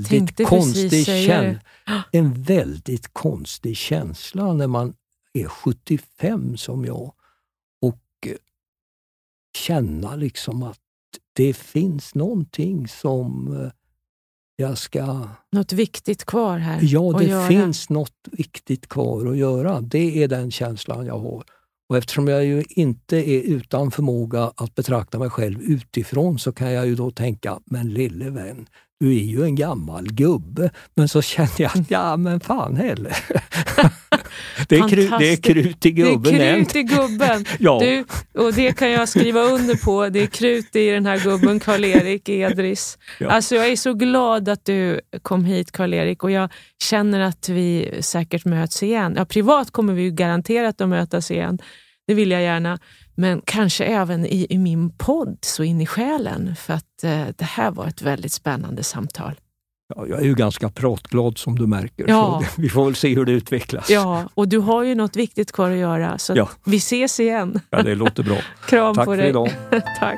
Speaker 6: en väldigt konstig känsla när man är 75 som jag och känna liksom att det finns någonting som jag ska...
Speaker 5: Något viktigt kvar här.
Speaker 6: Ja, det finns något viktigt kvar att göra. Det är den känslan jag har. Och eftersom jag ju inte är utan förmåga att betrakta mig själv utifrån så kan jag ju då tänka, men lille vän, du är ju en gammal gubbe. Men så känner jag, men fan heller. Det är krut i gubben.
Speaker 5: Det är krut i gubben.
Speaker 6: Ja.
Speaker 5: Och det kan jag skriva under på. Det är krut i den här gubben, Karl-Erik Edris. Ja. Alltså jag är så glad att du kom hit, Karl-Erik. Och jag känner att vi säkert möts igen. Ja, privat kommer vi ju garanterat att mötas igen. Det vill jag gärna. Men kanske även i min podd, så in i själen. För att det här var ett väldigt spännande samtal.
Speaker 6: Ja, jag är ju ganska pratglad som du märker. Ja. Så vi får väl se hur det utvecklas.
Speaker 5: Ja, och du har ju något viktigt kvar att göra. Så vi ses igen.
Speaker 6: Ja, det låter bra.
Speaker 5: Kram
Speaker 6: Tack
Speaker 5: på dig.
Speaker 6: Tack för idag.
Speaker 5: Tack.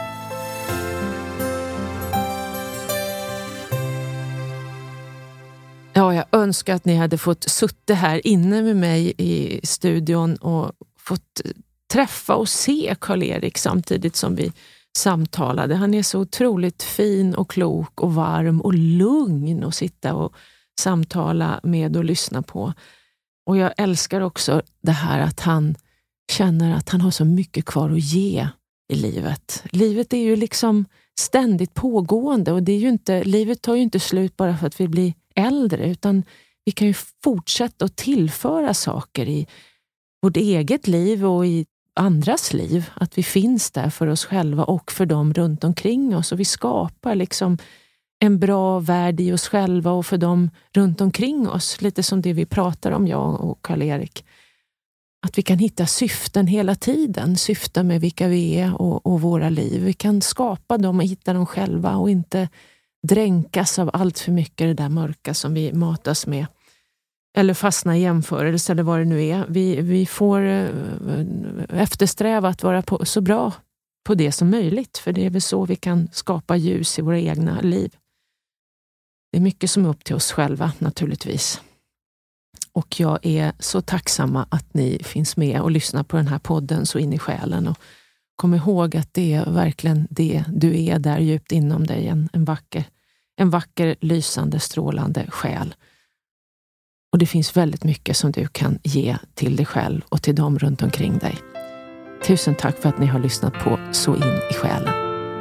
Speaker 5: Ja, jag önskar att ni hade fått sitta här inne med mig i studion och fått träffa och se Karl-Erik samtidigt som vi samtalade. Han är så otroligt fin och klok och varm och lugn att sitta och samtala med och lyssna på. Och jag älskar också det här att han känner att han har så mycket kvar att ge i livet. Livet är ju liksom ständigt pågående och det är ju inte, livet tar ju inte slut bara för att vi blir äldre, utan vi kan ju fortsätta att tillföra saker i vårt eget liv och i andras liv, att vi finns där för oss själva och för dem runt omkring oss, och vi skapar liksom en bra värld i oss själva och för dem runt omkring oss, lite som det vi pratar om, jag och Karl-Erik. Att vi kan hitta syften hela tiden, syften med vilka vi är och våra liv. Vi kan skapa dem och hitta dem själva och inte dränkas av allt för mycket det där mörka som vi matas med. Eller fastna i jämförelse eller vad det nu är. Vi får eftersträva att vara så bra på det som möjligt. För det är väl så vi kan skapa ljus i våra egna liv. Det är mycket som är upp till oss själva naturligtvis. Och jag är så tacksamma att ni finns med och lyssnar på den här podden så in i själen. Och kom ihåg att det är verkligen det du är där djupt inom dig. En vacker, lysande, strålande själ. Och det finns väldigt mycket som du kan ge till dig själv och till dem runt omkring dig. Tusen tack för att ni har lyssnat på Så in i själen.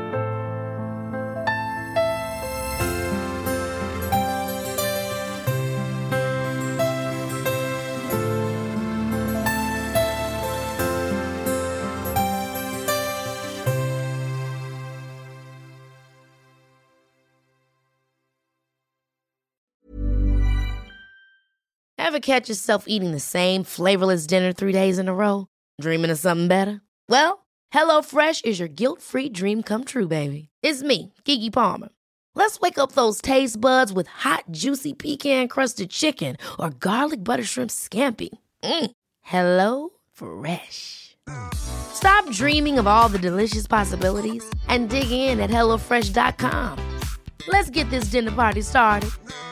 Speaker 1: Ever catch yourself eating the same flavorless dinner 3 days in a row? Dreaming of something better? Well, HelloFresh is your guilt-free dream come true, baby. It's me, Keke Palmer. Let's wake up those taste buds with hot, juicy pecan-crusted chicken or garlic butter shrimp scampi. Hello Fresh. Stop dreaming of all the delicious possibilities and dig in at HelloFresh.com. Let's get this dinner party started.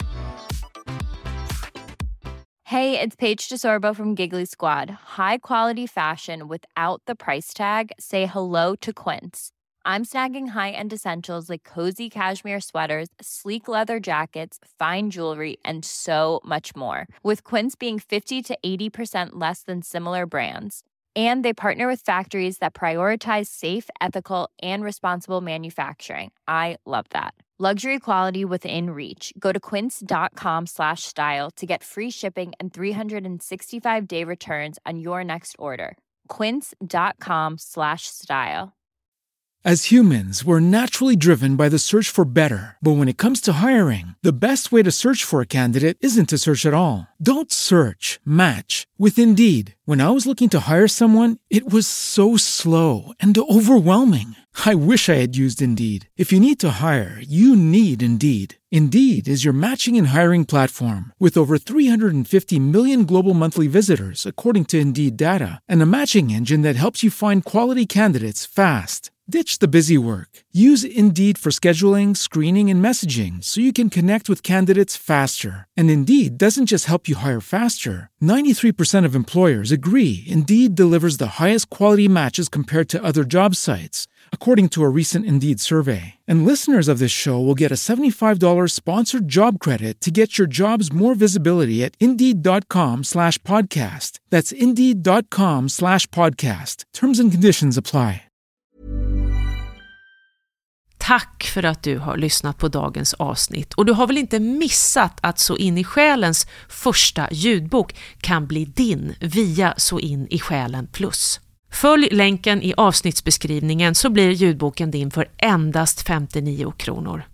Speaker 3: Hey, it's Paige DeSorbo from Giggly Squad. High quality fashion without the price tag. Say hello to Quince. I'm snagging high-end essentials like cozy cashmere sweaters, sleek leather jackets, fine jewelry, and so much more. With Quince being 50 to 80% less than similar brands. And they partner with factories that prioritize safe, ethical, and responsible manufacturing. I love that. Luxury quality within reach. Go to quince.com/style to get free shipping and 365-day returns on your next order. Quince.com/style.
Speaker 8: As humans, we're naturally driven by the search for better. But when it comes to hiring, the best way to search for a candidate isn't to search at all. Don't search, match with Indeed. When I was looking to hire someone, it was so slow and overwhelming. I wish I had used Indeed. If you need to hire, you need Indeed. Indeed is your matching and hiring platform with over 350 million global monthly visitors, according to Indeed data, and a matching engine that helps you find quality candidates fast. Ditch the busy work. Use Indeed for scheduling, screening, and messaging so you can connect with candidates faster. And Indeed doesn't just help you hire faster. 93% of employers agree Indeed delivers the highest quality matches compared to other job sites, according to a recent Indeed survey. And listeners of this show will get a $75 sponsored job credit to get your jobs more visibility at Indeed.com/podcast. That's Indeed.com/podcast. Terms and conditions apply.
Speaker 5: Tack för att du har lyssnat på dagens avsnitt. Och du har väl inte missat att Så in i själens första ljudbok kan bli din via Så in i själen plus. Följ länken i avsnittsbeskrivningen så blir ljudboken din för endast 59 kronor.